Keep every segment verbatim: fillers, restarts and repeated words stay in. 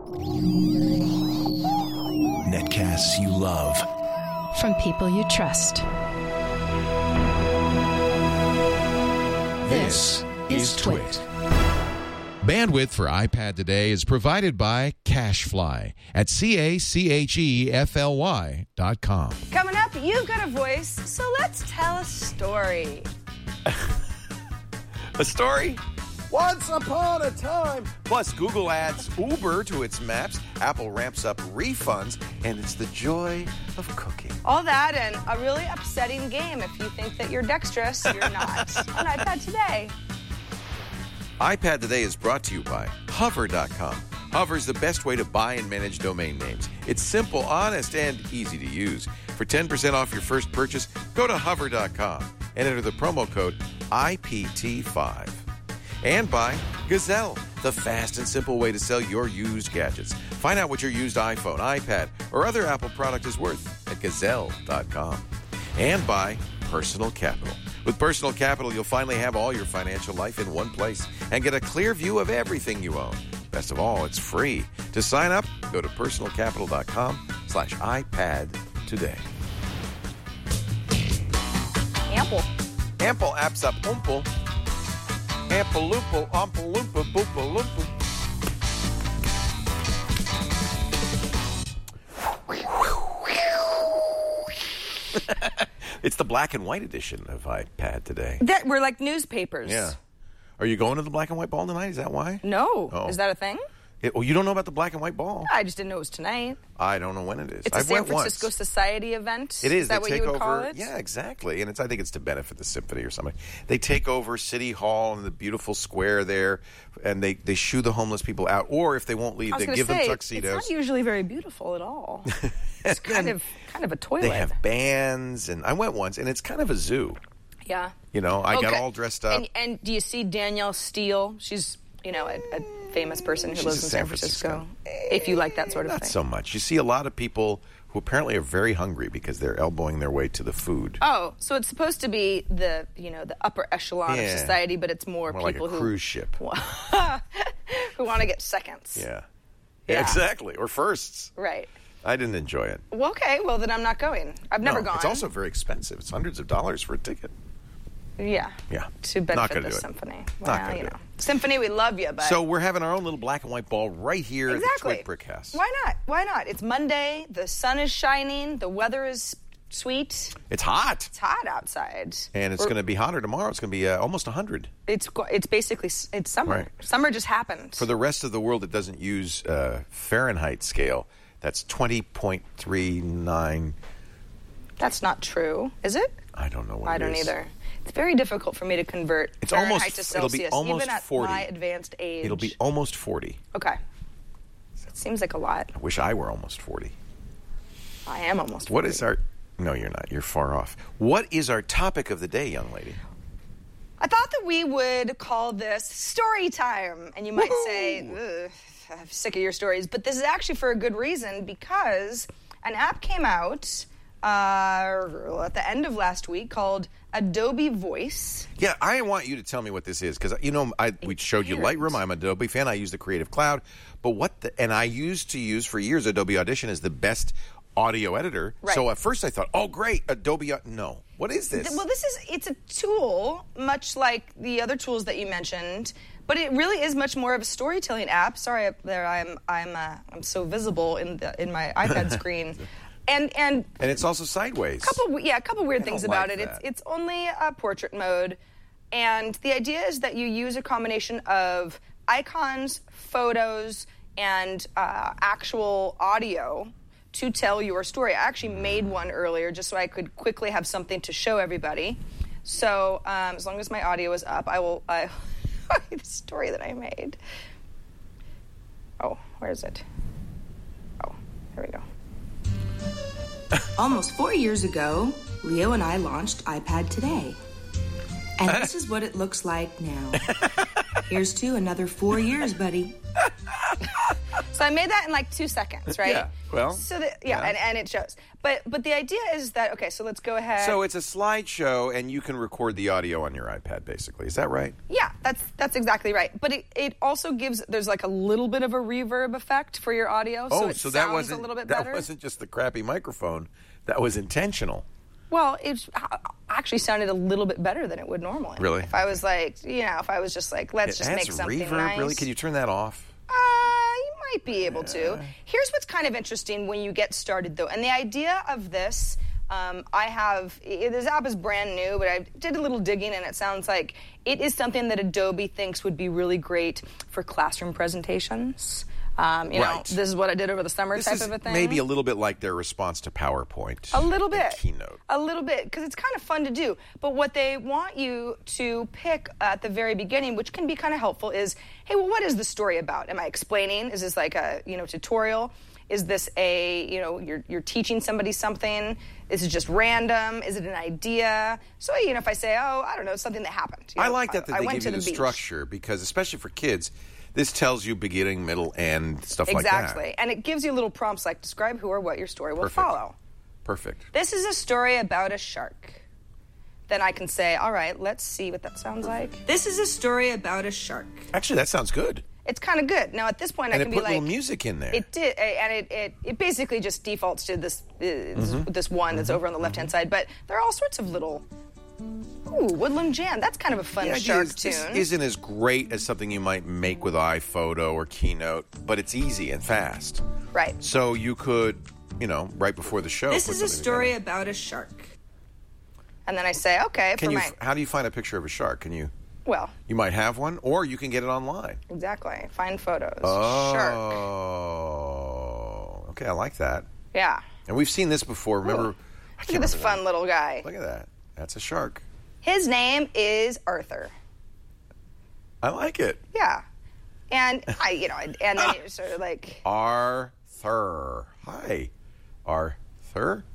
Netcasts you love. From people you trust. This is Twit. Bandwidth for iPad today is provided by CacheFly at C A C H E F L Y dot com. Coming up, you've got a voice, so let's tell a story. A story? Once upon a time. Plus, Google adds Uber to its maps, Apple ramps up refunds, and it's the joy of cooking. All that and a really upsetting game if you think that you're dexterous, you're not. On iPad Today. iPad Today is brought to you by Hover dot com. Hover's the best way to buy and manage domain names. It's simple, honest, and easy to use. For ten percent off your first purchase, go to Hover dot com and enter the promo code I P T five. And by Gazelle, the fast and simple way to sell your used gadgets. Find out what your used iPhone, iPad, or other Apple product is worth at Gazelle dot com. And by Personal Capital. With Personal Capital, you'll finally have all your financial life in one place and get a clear view of everything you own. Best of all, it's free. To sign up, go to personal capital dot com slash iPad today. Ample. Ample apps up umple. Ample loople, umple loompa, boopa loompa. It's the black and white edition of iPad Today. That we're like newspapers. Yeah. Are you going to the black and white ball tonight? Is that why? No. Oh. Is that a thing? It, oh, you don't know about the black and white ball? I just didn't know it was tonight. I don't know when it is. It's a I San went Francisco once. Society event. It is. Is that they what take you would over, call it? Yeah, exactly. And it's. I think it's to benefit the symphony or something. They take over City Hall and the beautiful square there, and they, they shoo the homeless people out. Or if they won't leave, I was they give say, them tuxedos. It's not usually very beautiful at all. It's kind of kind of a toilet. They have bands, and I went once, and it's kind of a zoo. Yeah. You know, I okay. got all dressed up. And, and do you see Danielle Steele? She's, you know, a, a famous person who She's lives in San Francisco. Francisco. If you like that sort of Not thing. Not so much. You see a lot of people who apparently are very hungry because they're elbowing their way to the food. Oh, so it's supposed to be the, you know, the upper echelon yeah. of society, but it's more, more people like a who cruise ship. who want to get seconds. Yeah. Yeah. yeah. Exactly. Or firsts. Right. I didn't enjoy it. Well, okay, well then I'm not going. I've never no, gone. It's also very expensive. It's hundreds of dollars for a ticket. Yeah. Yeah. To Not benefit gonna the do it. symphony. Not Well, gonna you do know. it. Symphony, we love you, but So we're having our own little black and white ball right here exactly. at the Twit Brick House. Why not? Why not? It's Monday. The sun is shining. The weather is sweet. It's hot. It's hot outside. And it's going to be hotter tomorrow. It's going to be uh, almost one hundred. It's it's basically it's summer. Right. Summer just happened. For the rest of the world that doesn't use uh, Fahrenheit scale, that's twenty point three nine. That's not true, is it? I don't know what I it don't is. either. It's very difficult for me to convert It's Fahrenheit almost, to it'll Celsius, be almost even at forty. my advanced age. It'll be almost forty. Okay. It seems like a lot. I wish I were almost forty. I am almost forty. What is our... No, you're not. You're far off. What is our topic of the day, young lady? I thought that we would call this story time. And you might Woo-hoo! say, ugh, I'm sick of your stories. But this is actually for a good reason, because an app came out uh, at the end of last week called Adobe Voice. Yeah, I want you to tell me what this is, because, you know, I, we showed you weird. Lightroom. I'm an Adobe fan. I use the Creative Cloud. But what the... And I used to use for years Adobe Audition as the best audio editor. Right. So at first I thought, oh, great, Adobe... No. What is this? Well, this is, it's a tool, much like the other tools that you mentioned, but it really is much more of a storytelling app. Sorry, there I'm I'm uh, I'm so visible in the in my iPad screen, and and And it's also sideways. couple yeah, a couple weird I things don't about like it. that. It's it's only a portrait mode, and the idea is that you use a combination of icons, photos, and uh, actual audio to tell your story. I actually made one earlier just so I could quickly have something to show everybody. So um, as long as my audio is up, I will uh, the story that I made. Oh, where is it? Oh, here we go. Almost four years ago, Leo and I launched iPad Today. And this is what it looks like now. Here's to another four years, buddy. So So I made that in like two seconds, right? Yeah, well, So that, yeah, yeah. And, and it shows. But but the idea is that, okay, so let's go ahead. So it's a slideshow, and you can record the audio on your iPad, basically. Is that right? Yeah, that's that's exactly right. But it, it also gives, there's like a little bit of a reverb effect for your audio, so Oh, it so sounds that wasn't a little bit that better. wasn't just the crappy microphone. That was intentional. Well, it actually sounded a little bit better than it would normally. Really? If I was like, you know, if I was just like, let's It just adds make something reverb, nice. really? Can you turn that off? Uh, you might be able to. Here's what's kind of interesting when you get started, though. And the idea of this, um, I have, i- this app is brand new, but I did a little digging, and it sounds like it is something that Adobe thinks would be really great for classroom presentations. Um, you Right. know, this is what I did over the summer This type is of a thing. maybe a little bit like their response to PowerPoint. A little and bit. Keynote. A little bit, because it's kind of fun to do. But what they want you to pick at the very beginning, which can be kind of helpful, is, hey, well, what is the story about? Am I explaining? Is this like a, you know, tutorial? Is this a, you know, you're, you're teaching somebody something? Is it just random? Is it an idea? So, you know, if I say, oh, I don't know, something that happened. You I know, like that, that I they went give to you the, beach. structure, because especially for kids, this tells you beginning, middle, end, stuff like that. Exactly. And it gives you little prompts like, describe who or what your story will Perfect. follow. Perfect. This is a story about a shark. Then I can say, all right, let's see what that sounds like. This is a story about a shark. Actually, that sounds good. It's kind of good. Now, at this point, And I it can put be like... little music in there. It did, and it, it, it basically just defaults to this, uh, this, Mm-hmm. this one that's over on the left-hand side. But there are all sorts of little... Ooh, Woodland Jam. That's kind of a fun The idea shark is tune. this isn't as great as something you might make with iPhoto or Keynote, but it's easy and fast. Right. So you could, you know, right before the show. This put is a something story together. about a shark. And then I say, okay, Can for you? my... f- How do you find a picture of a shark? Can you? Well, You might have one, or you can get it online. exactly. Find photos. Oh. Shark. Okay, I like that. Yeah. And we've seen this before. Remember? Ooh. I Look can't at this remember fun that. little guy. Look at that. That's a shark. His name is Arthur. I like it. Yeah. And I, you know, and then it was sort of like, Arthur. Hi, Arthur.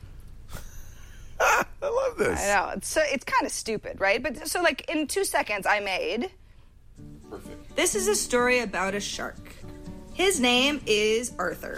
I love this. I know, it's so it's kind of stupid, right? But so like in two seconds, I made. Perfect. This is a story about a shark. His name is Arthur.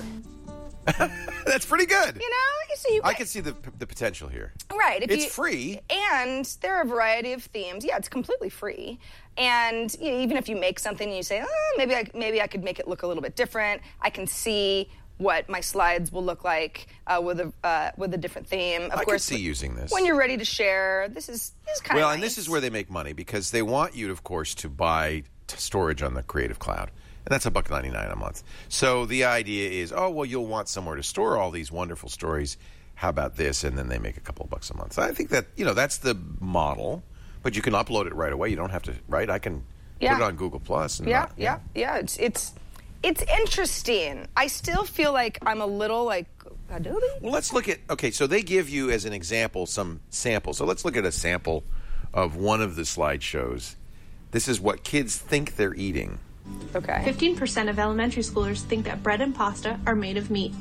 That's pretty good. You know, so you I can see the the potential here. right. If It's you, free. and there are a variety of themes. Yeah, it's completely free. And you know, even if you make something and you say, oh, maybe I maybe I could make it look a little bit different. I can see what my slides will look like uh, with a uh, with a different theme. Of I could course, see using this. when you're ready to share. This is this is kind of Well, and this is where they make money, because they want you, of course, to buy t- storage on the Creative Cloud. And that's a buck ninety-nine a month. So the idea is, oh, well, you'll want somewhere to store all these wonderful stories. How about this? And then they make a couple of bucks a month. So I think that, you know, that's the model. But you can upload it right away. You don't have to, right? I can Yeah. put it on Google Plus. And Yeah, not- yeah, yeah. It's it's it's interesting. I still feel like I'm a little like Adobe. Well, let's look at, okay, so they give you, as an example, some samples. So let's look at a sample of one of the slideshows. This is what kids think they're eating. Okay. fifteen percent of elementary schoolers think that bread and pasta are made of meat.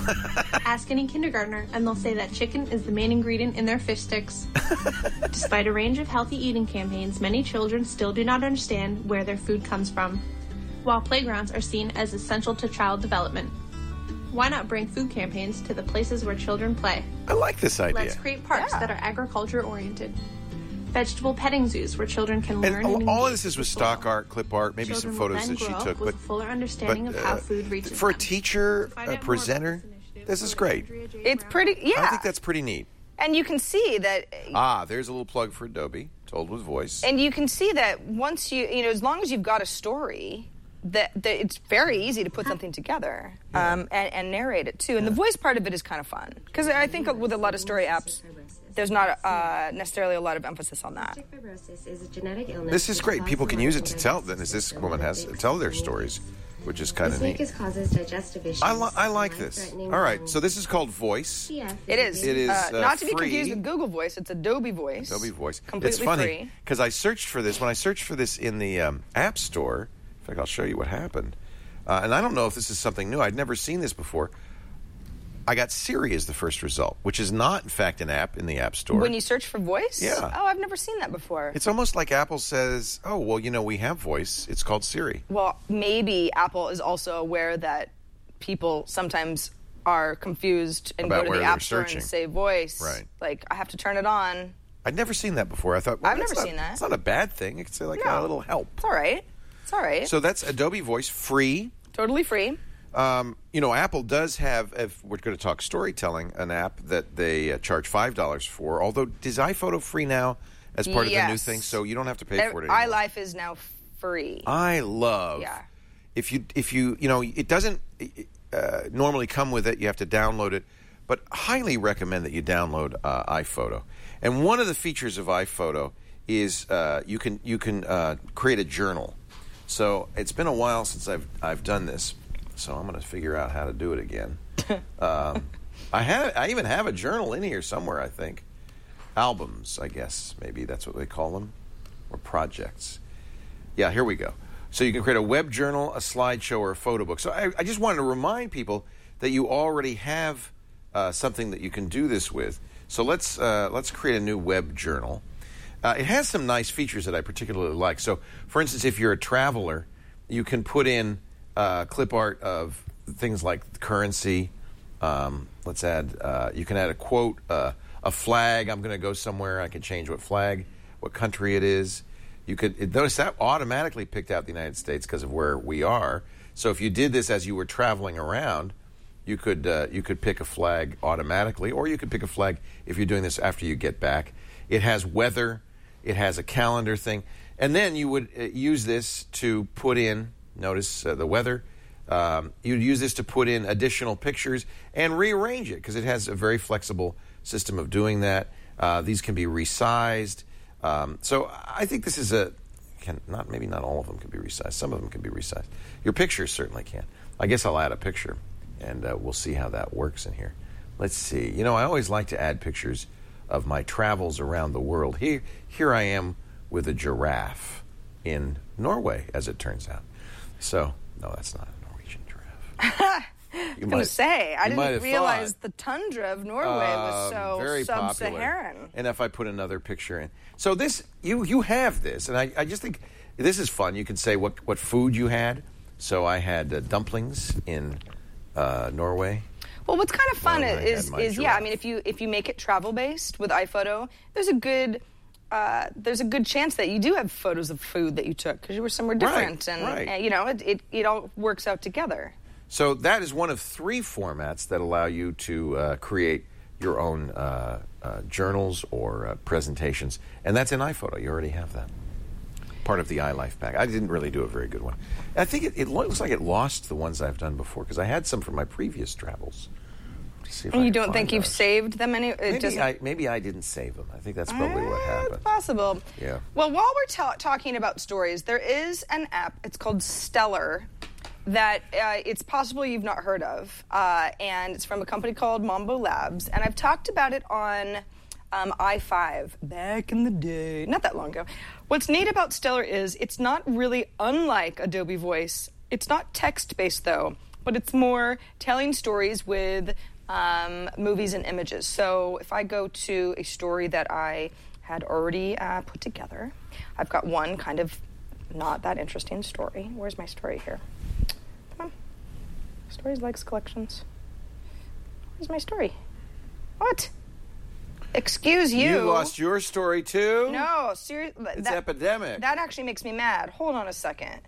Ask any kindergartner, and they'll say that chicken is the main ingredient in their fish sticks. Despite a range of healthy eating campaigns, many children still do not understand where their food comes from, while playgrounds are seen as essential to child development. Why not bring food campaigns to the places where children play? I like this idea. Let's create parks Yeah. that are agriculture-oriented. Vegetable petting zoos where children can And learn all, and all of engage this is with with stock soil. art, clip art, maybe Children some will photos then that she grow up took. with But, a fuller understanding but, of how uh, food reaches for a them. teacher, Find a out more about presenter, this initiative, this is go to great. Andrea J. It's Brown. pretty. Yeah. I think that's pretty neat. And you can see that. Ah, there's a little plug for Adobe, told with voice. And you can see that once you, you know, as long as you've got a story, that, that it's very easy to put something together um, and, and narrate it too. And the voice part of it is kind of fun because I think with a lot of story apps, there's not uh, necessarily a lot of emphasis on that. Cystic fibrosis is a genetic illness. This is which great. causes People can use it to moderate tell, to then as this severe woman has, illness. tell their stories, which is kind This of neat. mucus causes digestive issues. I, li- I like this. life-threatening All right, lung- so this is called Voice. C F It is. It is, uh, uh, not to be free. confused with Google Voice. It's Adobe Voice. Adobe Voice. Completely It's funny free. because I searched for this. When I searched for this in the um, App Store, in fact, I'll show you what happened. Uh, and I don't know if this is something new. I'd never seen this before. I got Siri as the first result, which is not, in fact, an app in the App Store. When you search for voice? Yeah. Oh, I've never seen that before. It's almost like Apple says, oh, well, you know, we have voice. It's called Siri. Well, maybe Apple is also aware that people sometimes are confused and About go to where the they're App Store searching. and say voice. Right. Like, I have to turn it on. I'd never seen that before. I thought, well, I've that's never not- seen that. It's not a bad thing. It's like No. a little help. It's all right. It's all right. So that's Adobe Voice, free. Totally free. Um, you know, Apple does have, if we're going to talk storytelling, an app that they uh, charge five dollars for. Although, is iPhoto free now as part of the new Yes. thing? So you don't have to pay for it anymore. iLife is now free. I love. Yeah. If you, if you, you know, it doesn't uh, normally come with it. You have to download it. But highly recommend that you download uh, iPhoto. And one of the features of iPhoto is uh, you can you can uh, create a journal. So it's been a while since I've I've done this. So I'm going to figure out how to do it again. um, I have I even have a journal in here somewhere. I think albums. I guess maybe that's what they call them, or projects. Yeah, here we go. So you can create a web journal, a slideshow, or a photo book. So I, I just wanted to remind people that you already have uh, something that you can do this with. So let's uh, let's create a new web journal. Uh, it has some nice features that I particularly like. So, for instance, if you're a traveler, you can put in uh, clip art of things like currency. Um, let's add. Uh, you can add a quote, uh, a flag. I'm going to go somewhere. I can change what flag, what country it is. You could it, notice that automatically picked out the United States because of where we are. So if you did this as you were traveling around, you could uh, you could pick a flag automatically, or you could pick a flag if you're doing this after you get back. It has weather, it has a calendar thing, and then you would uh, use this to put in. Notice uh, the weather. Um, you'd use this to put in additional pictures and rearrange it because it has a very flexible system of doing that. Uh, these can be resized. Um, so I think this is a can not maybe not all of them can be resized. Some of them can be resized. Your pictures certainly can. I guess I'll add a picture, and uh, we'll see how that works in here. Let's see. You know, I always like to add pictures of my travels around the world. Here, here I am with a giraffe in Norway, as it turns out. So, no, that's not a Norwegian giraffe. I was going to say, I didn't realize thought. the tundra of Norway was so Um, very sub-Saharan. popular. And if I put another picture in. So this, you you have this, and I, I just think this is fun. You can say what, what food you had. So I had uh, dumplings in uh, Norway. Well, what's kind of fun Well, I is, had my is yeah, giraffe. I mean, if you if you make it travel-based with iPhoto, there's a good... Uh, there's a good chance that you do have photos of food that you took because you were somewhere different, Right, and, right. and you know it, it it all works out together. So that is one of three formats that allow you to uh, create your own uh, uh, journals or uh, presentations, and that's in iPhoto. You already have that. Part of the iLife pack. I didn't really do a very good one. I think it, it looks like it lost the ones I've done before because I had some from my previous travels. See if And I you can don't think find you've those. saved them any? It Maybe doesn't- I, maybe I didn't save them. I think that's probably what Eh, happened. It's possible. Yeah. Well, while we're ta- talking about stories, there is an app. It's called Stellar. That uh, it's possible you've not heard of, uh, and it's from a company called Mambo Labs, and I've talked about it on um, i five back in the day, not that long ago. What's neat about Stellar is it's not really unlike Adobe Voice. It's not text-based though, but it's more telling stories with um, movies and images. So if I go to a story that I had already uh, put together, I've got one kind of not that interesting story. Where's my story here? Come on. Stories likes collections. Where's my story? What? Excuse you. You lost your story too? No, seriously. It's epidemic. That actually makes me mad. Hold on a second.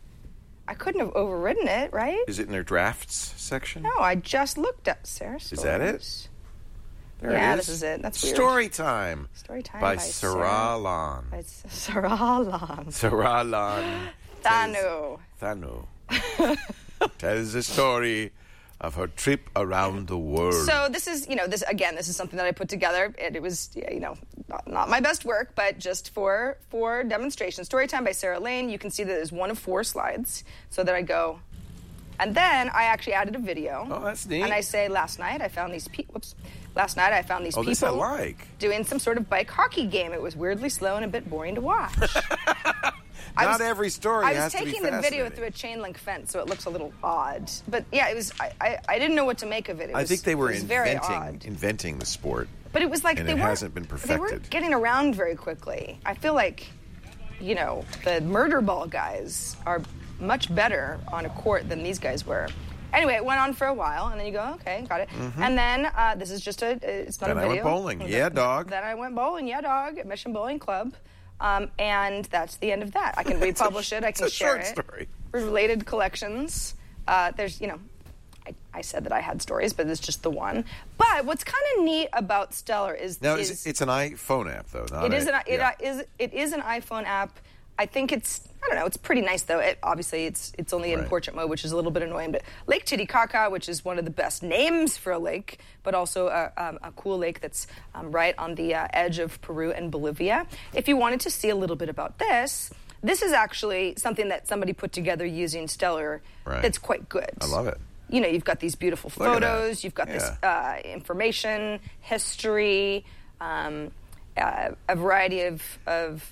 I couldn't have overridden it, right? Is it in their drafts section? No, I just looked up Sarah Stories. Is that it? There yeah, it is. this is it. That's weird. Story time. Story time by, by Sarah Sarah- Lan. By Sarah Lan. Sarah Lan. Thanu. Thanu. Tells the story of her trip around the world. So this is, you know, this again, this is something that I put together. It, it was, yeah, you know, not, not my best work, but just for for demonstration. Storytime by Sarah Lane. You can see that there's one of four slides, so that I go, and then I actually added a video. Oh, that's neat. And I say, last night I found these people. Whoops. Last night I found these Oh, people this I like. doing some sort of bike hockey game. It was weirdly slow and a bit boring to watch. I Not was, every story I was has to be taking the video fascinating. through a chain link fence, so it looks a little odd. But yeah, it was. I, I, I didn't know what to make of it. It I was, think they were it was very inventing odd. inventing the sport. But it was like and they it weren't. hasn't been They perfected. weren't getting around very quickly. I feel like, you know, the murder ball guys are much better on a court than these guys were. Anyway, it went on for a while, and then you go, okay, got it. Mm-hmm. And then uh, this is just a. It's not Then a I video. went bowling. Yeah, dog. Then I went bowling. Yeah, dog. At Mission Bowling Club. Um, and that's the end of that. I can republish it. I can it's a share short it. story. Related collections. Uh, there's, you know, I, I said that I had stories, but it's just the one. But what's kind of neat about Stellar is Now, is it's, it's an iPhone app, though. Not it is a, an it yeah. is it is an iPhone app. I think it's I don't know. It's pretty nice though. It, obviously, it's it's only in Right. portrait mode, which is a little bit annoying. But Lake Titicaca, which is one of the best names for a lake, but also a, um, a cool lake that's um, right on the uh, edge of Peru and Bolivia. If you wanted to see a little bit about this, this is actually something that somebody put together using Stellar. Right. That's quite good. I love it. You know, you've got these beautiful Look at that. photos. You've got this Yeah. uh, information, history, um, uh, a variety of of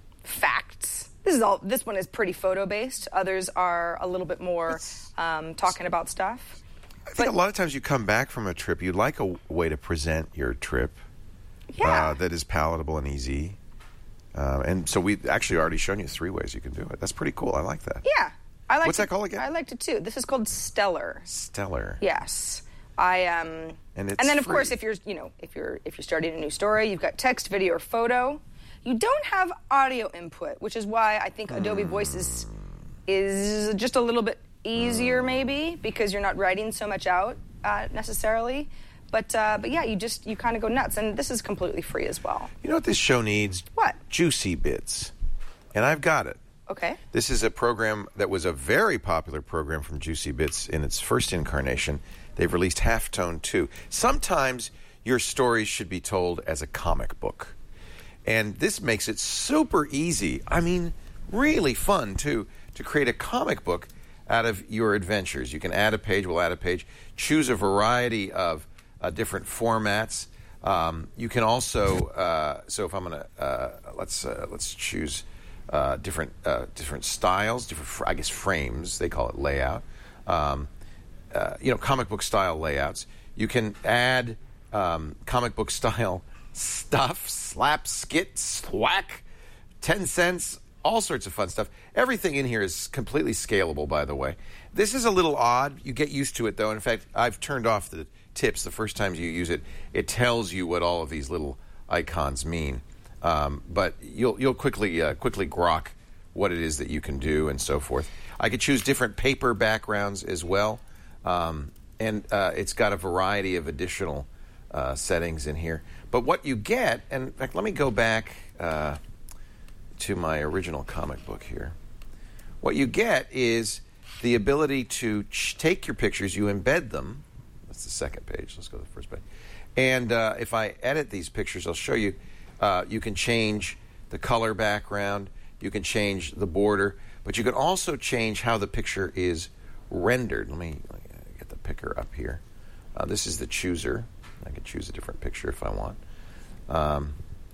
facts. This is all. This one is pretty photo based. Others are a little bit more um, talking about stuff. I think a lot of times you come back from a trip, you like a way to present your trip Yeah. uh, that is palatable and easy. Uh, and so we've actually already shown you three ways you can do it. That's pretty cool. I like that. Yeah, I like. What's that called again? I liked it too. This is called Stellar. Stellar. Yes, I um. And it's then of free. course, if you're you know if you're if you're starting a new story, you've got text, video, or photo. You don't have audio input, which is why I think Adobe Voice is is just a little bit easier, maybe because you're not writing so much out uh, necessarily. But uh, but yeah, you just you kind of go nuts, and this is completely free as well. You know what this show needs? What? Juicy Bits. And I've got it. Okay. This is a program that was a very popular program from Juicy Bits in its first incarnation. They've released Halftone two. Sometimes your stories should be told as a comic book. And this makes it super easy. I mean, really fun, too, to create a comic book out of your adventures. You can add a page, we'll add a page, choose a variety of uh, different formats. Um, you can also, uh, so if I'm going to, uh, let's uh, let's choose uh, different uh, different styles, different, fr- I guess, frames. They call it layout. Um, uh, you know, comic book style layouts. You can add um, comic book style stuff, slap, skit, thwack, ten cents, all sorts of fun stuff. Everything in here is completely scalable, by the way. This is a little odd. You get used to it, though. In fact, I've turned off the tips the first time you use it. It tells you what all of these little icons mean. Um, but you'll you'll quickly uh, quickly grok what it is that you can do and so forth. I could choose different paper backgrounds as well. Um, and uh, it's got a variety of additional uh, settings in here. But what you get, and in fact, let me go back uh, to my original comic book here. What you get is the ability to ch- take your pictures, you embed them. That's the second page. Let's go to the first page. And uh, if I edit these pictures, I'll show you. Uh, you can change the color background. You can change the border. But you can also change how the picture is rendered. Let me, let me get the picker up here. Uh, this is the chooser. I can choose a different picture if I want. Um,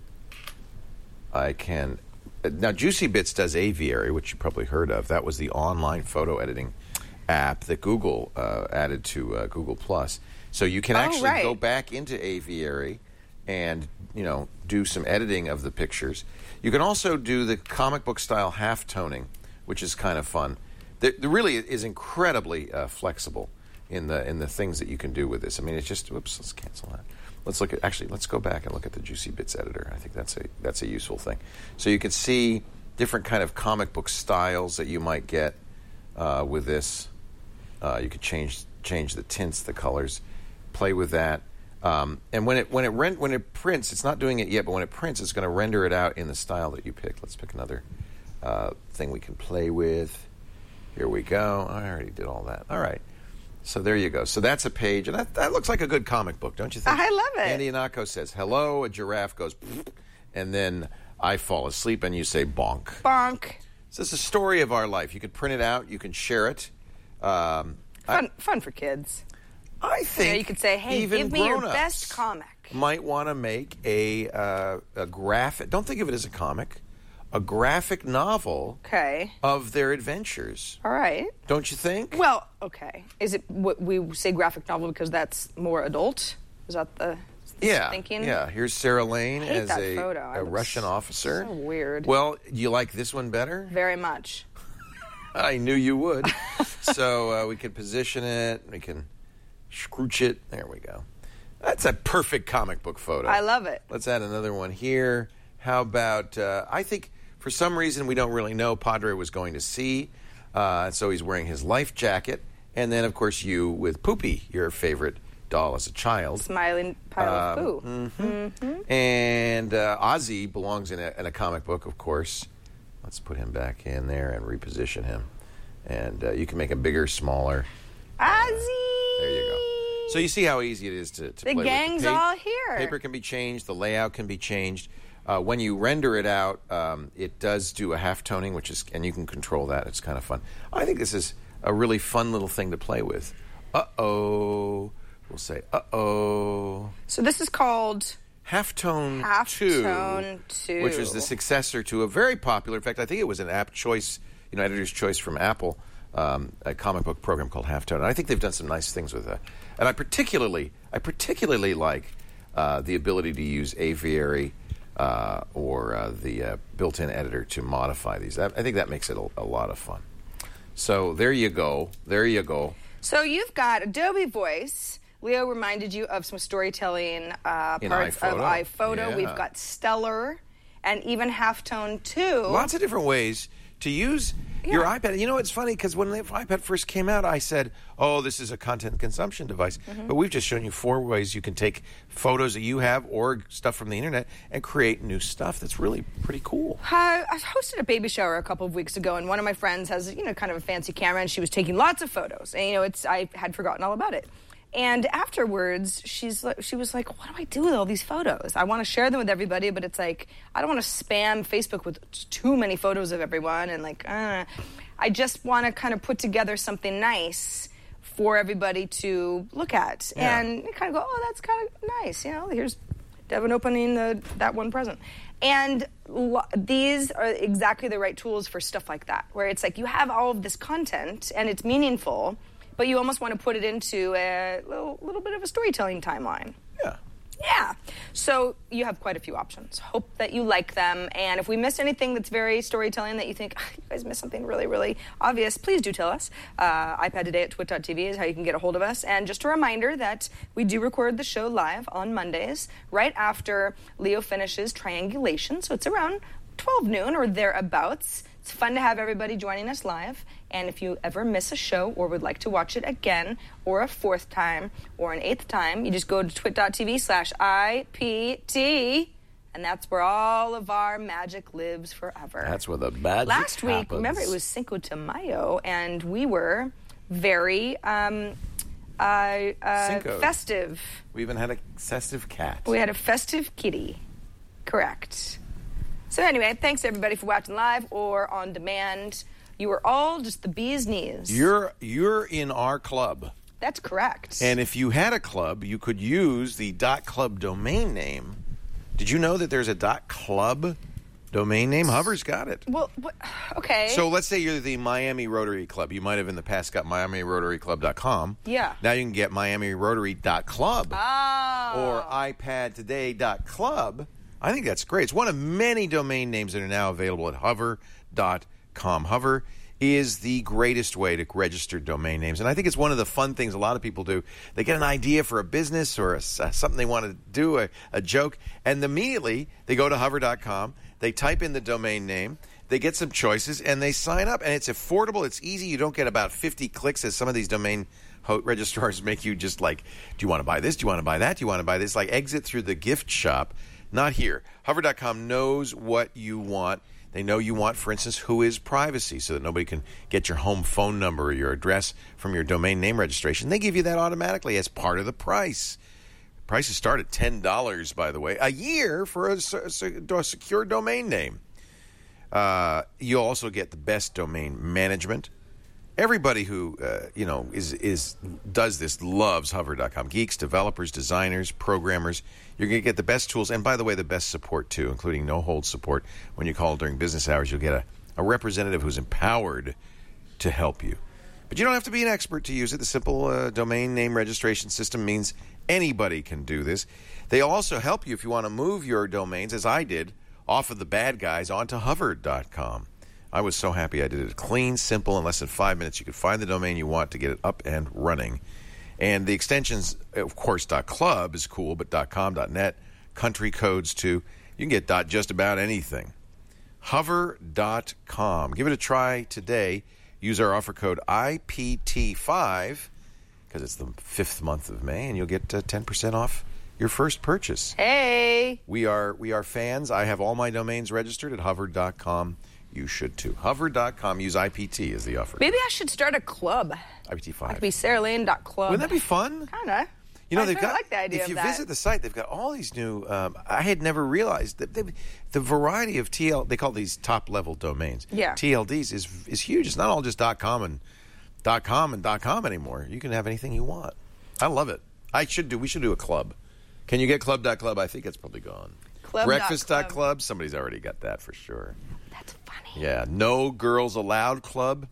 I can... Now, Juicy Bits does Aviary, which you probably heard of. That was the online photo editing app that Google uh, added to uh, Google Plus. So you can Oh, actually right. go back into Aviary and, you know, do some editing of the pictures. You can also do the comic book style half toning, which is kind of fun. There, there really is incredibly uh, flexible in the in the things that you can do with this. I mean, it's just, whoops, let's cancel that. Let's look at, actually, let's go back and look at the Juicy Bits editor. I think that's a that's a useful thing. So you can see different kind of comic book styles that you might get uh, with this. Uh, you could change change the tints, the colors, play with that. Um, and when it when it rent when it prints, it's not doing it yet, but when it prints, it's going to render it out in the style that you pick. Let's pick another uh, thing we can play with. Here we go. I already did all that. All right. So there you go. So that's a page, and that, that looks like a good comic book, don't you think? I love it. Andy Anako says, hello, a giraffe goes, and then I fall asleep, and you say bonk. Bonk. So it's a story of our life. You can print it out. You can share it. Um, Fun, I, fun for kids. I think You know, you could say, hey, even give me your grown-ups best comic. might want to make a, uh, a graphic. Don't think of it as a comic. a graphic novel Okay. of their adventures. All right. Don't you think? Well, okay. Is it what we say graphic novel because that's more adult? Is that the is yeah, thinking? yeah. Here's Sarah Lane I hate as that a, photo. I a was- Russian officer. So weird. Well, do you like this one better? Very much. I knew you would. So uh, we can position it. We can scrooch it. There we go. That's a perfect comic book photo. I love it. Let's add another one here. How about, uh, I think for some reason we don't really know, Padre was going to sea. Uh, so he's wearing his life jacket. And then, of course, you with Poopy, your favorite doll as a child. Smiling pile of Um, poo. Mm-hmm. And uh, Ozzy belongs in a, in a comic book, of course. Let's put him back in there and reposition him. And uh, you can make him bigger, smaller. Ozzy! There you go. So you see how easy it is to, to The play gang's with. The all here. Paper can be changed. The layout can be changed. Uh, when you render it out, um, it does do a half toning, which is, and you can control that. It's kind of fun. I think this is a really fun little thing to play with. Uh-oh. We'll say, uh-oh. So this is called Halftone Halftone two, two. which is the successor to a very popular, in fact, I think it was an app choice, you know, editor's choice from Apple, um, a comic book program called Halftone. And I think they've done some nice things with that. And I particularly, I particularly like uh, the ability to use Aviary uh, or uh, the uh, built-in editor to modify these. I, I think that makes it a, a lot of fun. So there you go. There you go. So you've got Adobe Voice. Leo reminded you of some storytelling uh, In parts of iPhoto. iPhoto. Yeah. We've got Stellar and even Halftone two. Lots of different ways to use your iPad. You know, it's funny because when the iPad first came out, I said, oh, this is a content consumption device. Mm-hmm. But we've just shown you four ways you can take photos that you have or stuff from the internet and create new stuff that's really pretty cool. Uh, I hosted a baby shower a couple of weeks ago, and one of my friends has, you know, kind of a fancy camera, and she was taking lots of photos. And, you know, it's I had forgotten all about it. And afterwards, she's li- she was like, what do I do with all these photos? I want to share them with everybody, but it's like, I don't want to spam Facebook with t- too many photos of everyone. And like, uh, I just want to kind of put together something nice for everybody to look at. Yeah. And kind of go, oh, that's kind of nice. You know, here's Devin opening the, that one present. And lo- these are exactly the right tools for stuff like that, where it's like you have all of this content and it's meaningful, but you almost want to put it into a little, little bit of a storytelling timeline. Yeah. Yeah. So you have quite a few options. Hope that you like them. And if we missed anything that's very storytelling that you think, ah, you guys missed something really, really obvious, please do tell us. Uh, iPad Today at twit dot t v is how you can get a hold of us. And just a reminder that we do record the show live on Mondays, right after Leo finishes Triangulation. So it's around twelve noon or thereabouts. It's fun to have everybody joining us live. And if you ever miss a show or would like to watch it again or a fourth time or an eighth time, you just go to twit dot t v slash I P T, and that's where all of our magic lives forever. That's where the magic Last week, happens. remember, it was Cinco de Mayo, and we were very um, uh, uh, Cinco'd. festive. We even had a festive cat. We had a festive kitty. Correct. So anyway, thanks everybody for watching live or on demand. You are all just the bee's knees. You're you're in our club. That's correct. And if you had a club, you could use the .club domain name. Did you know that there's a .club domain name? Hover's got it. Well, what, okay. So let's say you're the Miami Rotary Club. You might have in the past got Miami Rotary Club dot com. Yeah. Now you can get Miami Rotary dot club Oh. or iPad Today dot club. I think that's great. It's one of many domain names that are now available at hover dot com. Hover is the greatest way to register domain names. And I think it's one of the fun things a lot of people do. They get an idea for a business or a, something they want to do, a, a joke, and immediately they go to hover dot com, they type in the domain name, they get some choices, and they sign up. And it's affordable, it's easy. You don't get about fifty clicks as some of these domain ho- registrars make you just like, do you want to buy this? Do you want to buy that? Do you want to buy this? Like exit through the gift shop. Not here. hover dot com knows what you want. They know you want, for instance, who is privacy, so that nobody can get your home phone number or your address from your domain name registration. They give you that automatically as part of the price. Prices start at ten dollars, by the way, a year for a, a, a secure domain name. Uh, you also get the best domain management. Everybody who, uh, you know, is is does this loves hover dot com. Geeks, developers, designers, programmers. You're going to get the best tools. And by the way, the best support, too, including no-hold support. When you call during business hours, you'll get a, a representative who's empowered to help you. But you don't have to be an expert to use it. The simple uh, domain name registration system means anybody can do this. They also help you if you want to move your domains, as I did, off of the bad guys onto hover dot com. I was so happy I did it. Clean, simple, in less than five minutes. You can find the domain you want to get it up and running. And the extensions, of course, .club is cool, but .com, .net, country codes, too. You can get dot just about anything. hover dot com. Give it a try today. Use our offer code I P T five, because it's the fifth month of May, and you'll get uh, ten percent off your first purchase. Hey! We are we are fans. I have all my domains registered at hover dot com. You should, too. hover dot com. Use I P T as the offer. Maybe I should start a club. I P T five. It could be sarah lane dot club. Wouldn't that be fun? Kind of. You know, I they've got, like the idea if of you that. visit the site, they've got all these new, um, I had never realized that they, the variety of T L, they call these top-level domains. Yeah. T L Ds is is huge. It's not all just .com and .com and .com anymore. You can have anything you want. I love it. I should do, we should do a club. Can you get club dot club? I think it's probably gone. Club. Breakfast dot Club. club. Somebody's already got that for sure. That's funny. Yeah. No Girls Allowed Club.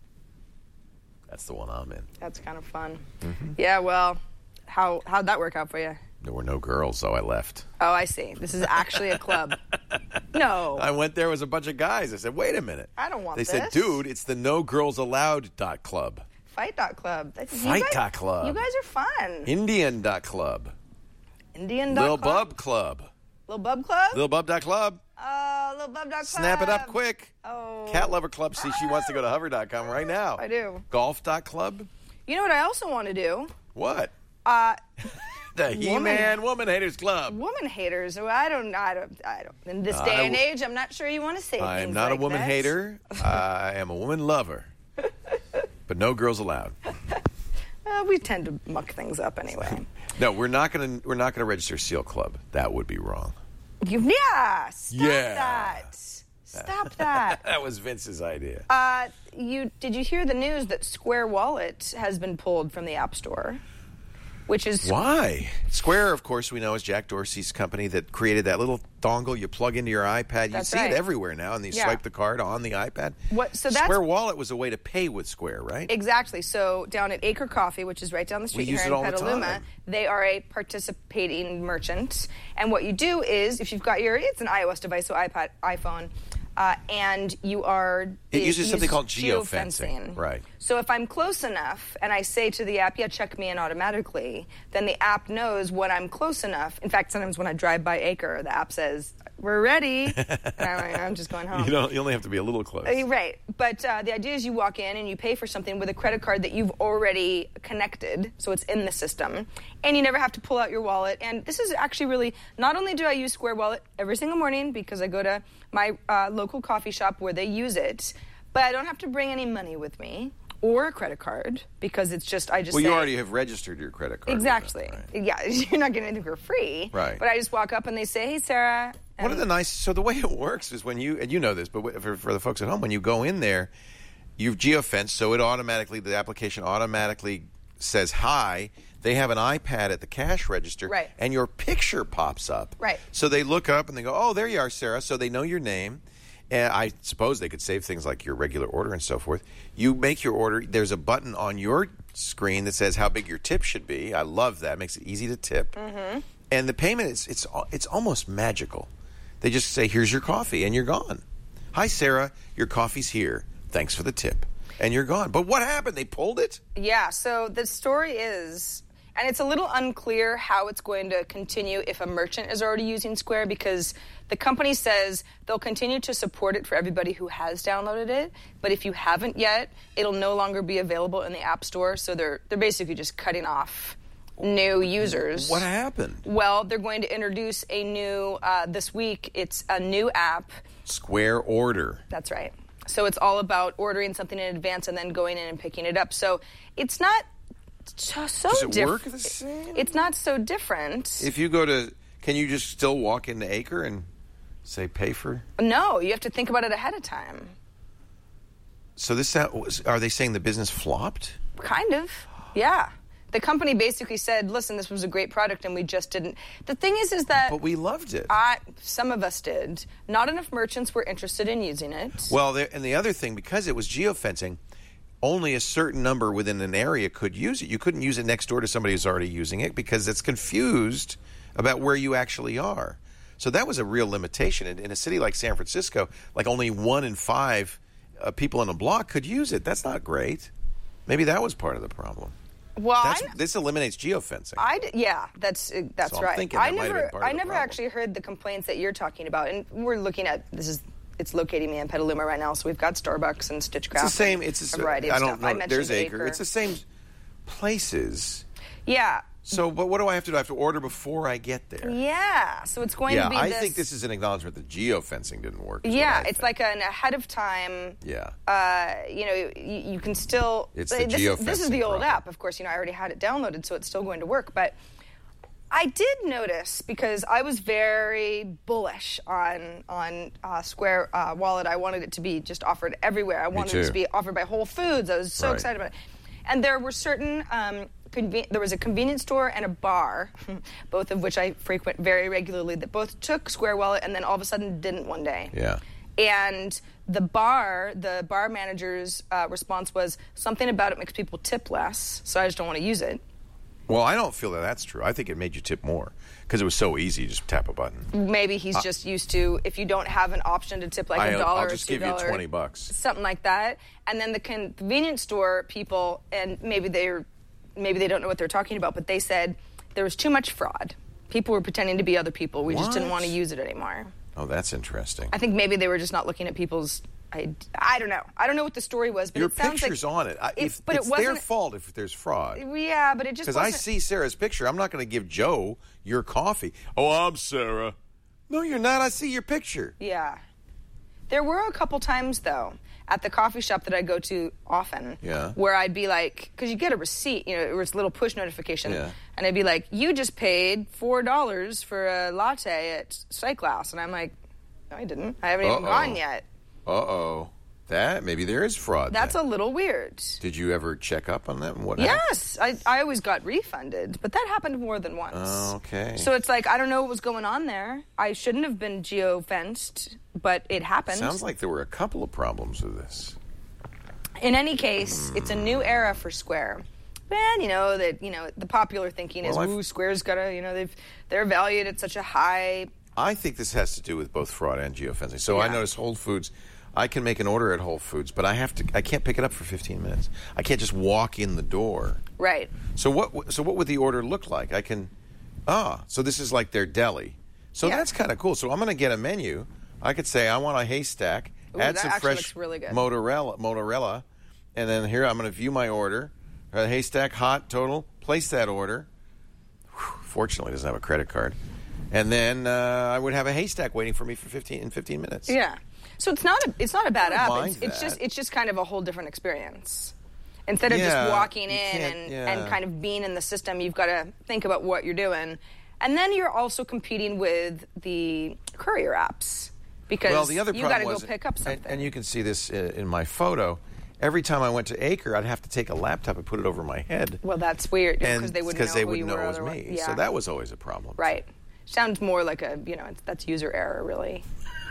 That's the one I'm in. That's kind of fun. Mm-hmm. Yeah, well, how, how'd that work out for you? There were no girls, so I left. Oh, I see. This is actually a club. No. I went there, was a bunch of guys. I said, wait a minute. I don't want They this. said, dude, it's the No Girls Allowed dot club. Fight dot club. That's, you Fight guys- dot club. You guys are fun. Indian dot club. Indian dot Lil club? Bub Club. Lil Bub Club? Lil Bub dot club. Oh, Lil Bub dot club. Snap it up quick. Oh. Cat Lover Club. See, she wants to go to hover dot com right now. I do. Golf dot club. You know what I also want to do? What? Uh, The He-Man Woman Haters Club. woman haters. Well, I don't, I don't, I don't. In this Uh, day I and w- age, I'm not sure you want to say I am things not like a woman that. hater. I am a woman lover. But no girls allowed. Uh, we tend to muck things up anyway. No, we're not going to we're not going to register Seal Club. That would be wrong. You, yeah, stop Yeah. that. Stop that. That was Vince's idea. Uh, you did you hear the news that Square Wallet has been pulled from the App Store? Which is Why? Square, of course, we know is Jack Dorsey's company that created that little dongle you plug into your iPad. You That's see right. it everywhere now, and you Yeah. swipe the card on the iPad. What- so that's- Square Wallet was a way to pay with Square, right? Exactly. So down at Acre Coffee, which is right down the street use here it in all the Petaluma, time. they are a participating merchant. And what you do is, if you've got your, it's an iOS device, so iPad, iPhone, uh, and you are... It uses something use called geofencing. Right. So if I'm close enough and I say to the app, yeah, check me in automatically, then the app knows when I'm close enough. In fact, sometimes when I drive by Acre, the app says, we're ready. And I'm, like, I'm just going home. You don't. You only have to be a little close. Uh, Right. But uh, the idea is you walk in and you pay for something with a credit card that you've already connected, so it's in the system, and you never have to pull out your wallet. And this is actually really, not only do I use Square Wallet every single morning because I go to my uh, local coffee shop where they use it, but I don't have to bring any money with me or a credit card because it's just, I just Well, say, you already have registered your credit card. with Exactly. them, right? Yeah, you're not getting anything for free. Right. But I just walk up and they say, hey, Sarah. One of and- the nice, so the way it works is when you, and you know this, but for, for the folks at home, when you go in there, you've geofenced, so it automatically, the application automatically says hi. They have an iPad at the cash register, Right. and your picture pops up. Right. So they look up and they go, oh, there you are, Sarah. So they know your name. And I suppose they could save things like your regular order and so forth. You make your order. There's a button on your screen that says how big your tip should be. I love that. It makes it easy to tip. Mm-hmm. And the payment is it's it's almost magical. They just say, here's your coffee, and you're gone. Hi, Sarah. Your coffee's here. Thanks for the tip. And you're gone. But what happened? They pulled it? Yeah, so the story is, and it's a little unclear how it's going to continue if a merchant is already using Square, because the company says they'll continue to support it for everybody who has downloaded it, but if you haven't yet, it'll no longer be available in the App Store, so they're they're basically just cutting off new users. What happened? Well, they're going to introduce a new, uh, this week, it's a new app. Square Order. That's right. So it's all about ordering something in advance and then going in and picking it up. So it's not so, so Does it diff- work the same? It's not so different. If you go to, can you just still walk into Acre and say pay for? No, you have to think about it ahead of time. So this sound- are they saying the business flopped? Kind of, yeah. The company basically said, listen, this was a great product and we just didn't. The thing is, is that... But we loved it. I, some of us did. Not enough merchants were interested in using it. Well, there, and the other thing, because it was geofencing, only a certain number within an area could use it. You couldn't use it next door to somebody who's already using it because it's confused about where you actually are. So that was a real limitation. In, in a city like San Francisco, like only one in five uh, people in a block could use it. That's not great. Maybe that was part of the problem. Well, That's, I, this eliminates geofencing. I d- yeah, that's uh, that's So I'm right. thinking that I might have been never, part of I the never problem. actually heard the complaints that you're talking about, and we're looking at this is it's locating me in Petaluma right now, so we've got Starbucks and Stitchcraft. It's the same. and It's a a, variety of I don't stuff. know. I mentioned There's Acre. Acre. It's the same places. Yeah. So, but what do I have to do? I have to order before I get there. Yeah. So it's going Yeah, to be I this. think this is an acknowledgement that geofencing didn't work. is Yeah, what I it's think. like an ahead of time. Yeah. Uh, you know, you, you can still. It's the this, is- this is geofencing the old problem. app, of course. You know, I already had it downloaded, so it's still going to work. But I did notice because I was very bullish on on uh, Square uh, Wallet. I wanted it to be just offered everywhere. I wanted it too. to be offered by Whole Foods. I was so Right. excited about it. And there were certain. Um, Conven- there was a convenience store and a bar, both of which I frequent very regularly, that both took Square Wallet and then all of a sudden didn't one day. Yeah. And the bar, the bar manager's uh, response was, something about it makes people tip less, so I just don't want to use it. Well, I don't feel that that's true. I think it made you tip more because it was so easy. You just tap a button. Maybe he's Uh, just used to, if you don't have an option to tip like I- a dollar I'll or just two give you dollars, twenty bucks. something like that. And then the convenience store people, and maybe they're maybe they don't know what they're talking about, but they said there was too much fraud. People were pretending to be other people. We just didn't What? want to use it anymore. Oh, that's interesting. I think maybe they were just not looking at people's. I, I don't know. I don't know what the story was, but Your it sounds picture's like on it. I, it- if, but it's it wasn't their fault if there's fraud. Yeah, but it just Because I wasn't- see Sarah's picture. I'm not going to give Joe your coffee. Oh, I'm Sarah. No, you're not. I see your picture. Yeah. There were a couple times, though, at the coffee shop that I go to often, Yeah. where I'd be like, because you get a receipt, you know, it was a little push notification, Yeah. and I'd be like, you just paid four dollars for a latte at Cyclass. And I'm like, no, I didn't. I haven't even Uh-oh. gone yet. Uh-oh. That, maybe there is fraud. That's then. a little weird. Did you ever check up on that and what happened? Yes, I, I always got refunded, but that happened more than once. Oh, okay. So it's like, I don't know what was going on there. I shouldn't have been geo-fenced, but it happened. Sounds like there were a couple of problems with this. In any case, it's a new era for Square. And, you know, that you know, the popular thinking is, Well, I've- ooh, Square's got to, you know, they've they're valued at such a high. I think this has to do with both fraud and geofencing. So I Yeah. notice Whole Foods, I can make an order at Whole Foods, but I have to I can't pick it up for fifteen minutes. I can't just walk in the door. Right. So what so what would the order look like? I can Ah, so this is like their deli. So Yeah. that's kind of cool. So I'm going to get a menu. I could say I want a haystack, Ooh, add that some actually fresh looks really good. mozzarella, mozzarella, and then here I'm going to view my order. Uh, haystack hot total. Place that order. Whew, fortunately, it doesn't have a credit card. And then uh, I would have a haystack waiting for me for fifteen in fifteen minutes. Yeah. So it's not a it's not a bad I don't app. mind It's, it's that. just it's just kind of a whole different experience. Instead of Yeah, just walking you in can't- and, yeah. and kind of being in the system, you've got to think about what you're doing. And then you're also competing with the courier apps because Well, the other you got problem to was, go pick up and- something. And, you can see this in, in my photo. Every time I went to Acre, I'd have to take a laptop and put it over my head. Well, that's weird because And they wouldn't because know they who wouldn't you know were it was otherwise. me. Yeah. So that was always a problem. Right. Sounds more like a, you know, it's, that's user error, really.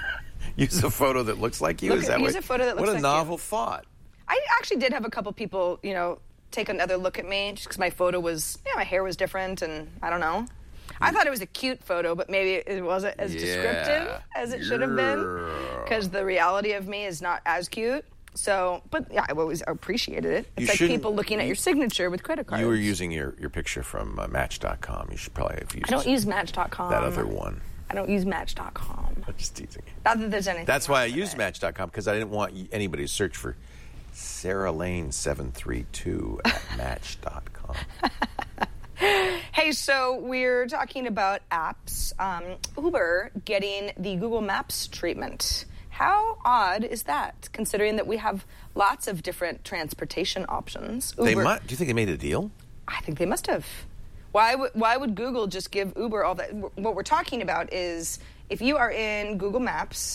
Use a photo that looks like you. Look Is at- that use what, a photo that looks what a like you. novel thought. I actually did have a couple people, you know, take another look at me just because my photo was, yeah, my hair was different and I don't know. I thought it was a cute photo, but maybe it wasn't as Yeah. descriptive as it should have been Yeah. because the reality of me is not as cute. So, but yeah, I always appreciated it. It's You like shouldn't- people looking at your signature with credit cards. You were using your, your picture from uh, Match dot com. You should probably have used I don't use Match dot com. that other one. I don't use Match dot com. I'm just teasing you. Not that there's anything. That's why I wrong with used it. Match dot com because I didn't want y- anybody to search for Sarah Lane seven three two at Match dot com. Hey, so we're talking about apps. Um, Uber getting the Google Maps treatment. How odd is that, considering that we have lots of different transportation options? They Uber, might. Do you think they made a deal? I think they must have. Why would Why would Google just give Uber all that? What we're talking about is if you are in Google Maps,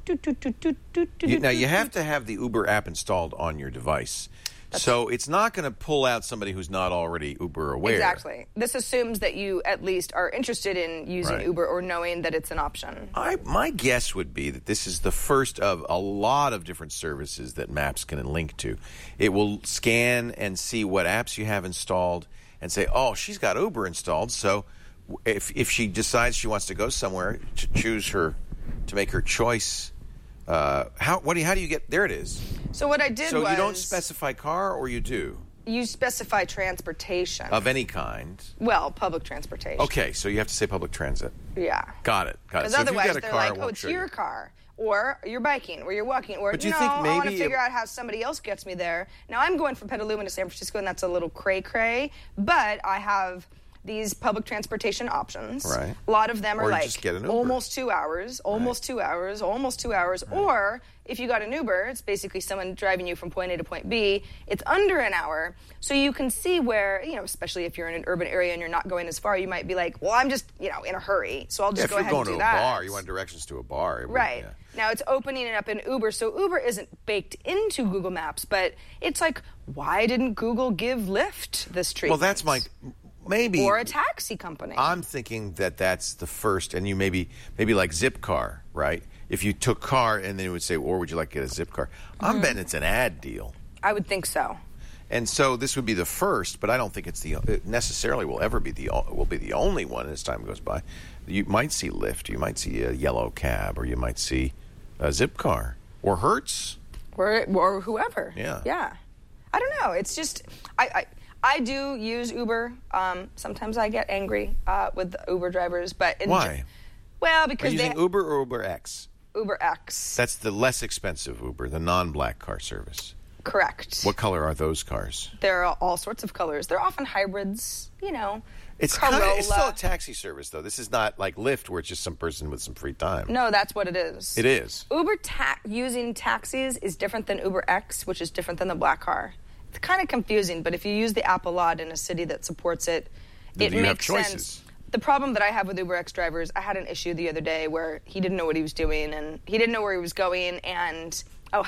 toot, toot, toot, toot, toot, toot, You, now, toot, you toot. have to have the Uber app installed on your device. So it's not going to pull out somebody who's not already Uber aware. Exactly. This assumes that you at least are interested in using Right. Uber or knowing that it's an option. I, my guess would be that this is the first of a lot of different services that Maps can link to. It will scan and see what apps you have installed and say, oh, she's got Uber installed, so if if she decides she wants to go somewhere, to choose her, to make her choice. Uh, how what do you, how do you get there? It is. So what I did So was you don't specify car, or you do you specify transportation. of any kind. Well, public transportation. Okay, so you have to say public transit. Yeah. Got it. Got it. Because So if you've otherwise got a they're car, like, it oh, won't it's show your you. car. Or you're biking, or you're walking, or But do you no, think I want to maybe figure it- out how somebody else gets me there. Now I'm going from Petaluma to San Francisco, and that's a little cray cray. But I have these public transportation options. Right. A lot of them are Or you like just get an Uber. almost two hours, almost two hours, almost two hours. Or if you got an Uber, it's basically someone driving you from point A to point B. It's under an hour, so you can see where, you know, especially if you're in an urban area and you're not going as far, you might be like, well, I'm just, you know, in a hurry, so I'll just Yeah, if go you're ahead going and do to a that. bar, you want directions to a bar. it would- Right. yeah. Now it's opening it up in Uber, so Uber isn't baked into Google Maps, but it's like, why didn't Google give Lyft this treatment? Well, that's my maybe. Or a taxi company. I'm thinking that that's the first, and you maybe maybe like Zipcar, right? If you took car, and then it would say, or would you like to get a Zipcar? I'm Mm-hmm. betting it's an ad deal. I would think so. And so this would be the first, but I don't think it's the it necessarily will ever be the o- will be the only one as time goes by. You might see Lyft, you might see a yellow cab, or you might see a Zipcar or Hertz. Or, or whoever. Yeah. Yeah. I don't know. It's just, I, I, I do use Uber. Um, sometimes I get angry uh, with the Uber drivers, but in Why? ge- well, Are because you using they Uber or Uber X? Uber X. That's the less expensive Uber, the non-black car service. Correct. What color are those cars? There are all sorts of colors. They're often hybrids. You know. It's Corolla. kind of, it's still a taxi service, though. This is not like Lyft, where it's just some person with some free time. No, that's what it is. It is. Uber ta- using taxis is different than Uber X, which is different than the black car. It's kind of confusing, but if you use the app a lot in a city that supports it, Then it you have makes choices. sense. The problem that I have with Uber X drivers, I had an issue the other day where he didn't know what he was doing, and he didn't know where he was going, and oh,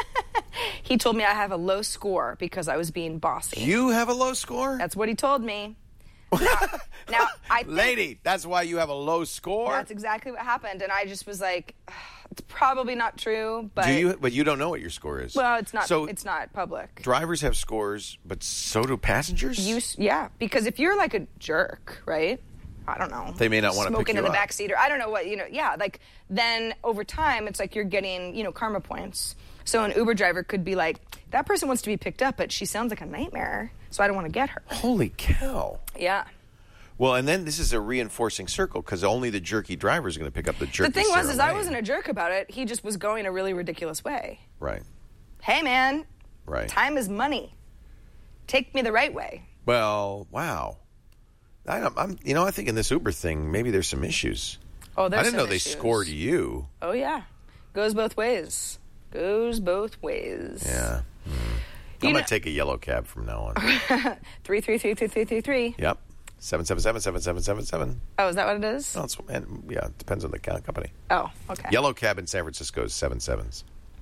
he told me I have a low score because I was being bossy. You have a low score? That's what he told me. Now, now I think Lady, that's why you have a low score? that's exactly what happened, and I just was like, it's probably not true, but Do you? But you don't know what your score is. well, it's not. So it's not public. drivers have scores, but so do passengers? You, s- yeah, because if you're like a jerk, right? I don't know. They may not wanna pick smoking you in the up. back seat, or I don't know what you know. Yeah, like then over time, it's like you're getting you know karma points. So an Uber driver could be like, that person wants to be picked up, but she sounds like a nightmare, so I don't want to get her. Holy cow. Yeah. Well, and then this is a reinforcing circle, because only the jerky driver is going to pick up the jerky The thing was, Sarah is I Lane. wasn't a jerk about it. He just was going a really ridiculous way. Right, Hey, man, right. time is money. Take me the right way. Well, wow. I, don't- I'm, you know, I think in this Uber thing, maybe there's some issues. Oh, there's I didn't some know they issues. scored you. Oh yeah, goes both ways. Goes both ways. Yeah. Mm. You I'm know- going to take a yellow cab from now on. Three three three three three three three. Yep. seven seven seven, seven seven seven seven. Oh, is that what it is? No, it's, and, yeah, it depends on the co- company. Oh, okay. Yellow cab in San Francisco is seven sevens.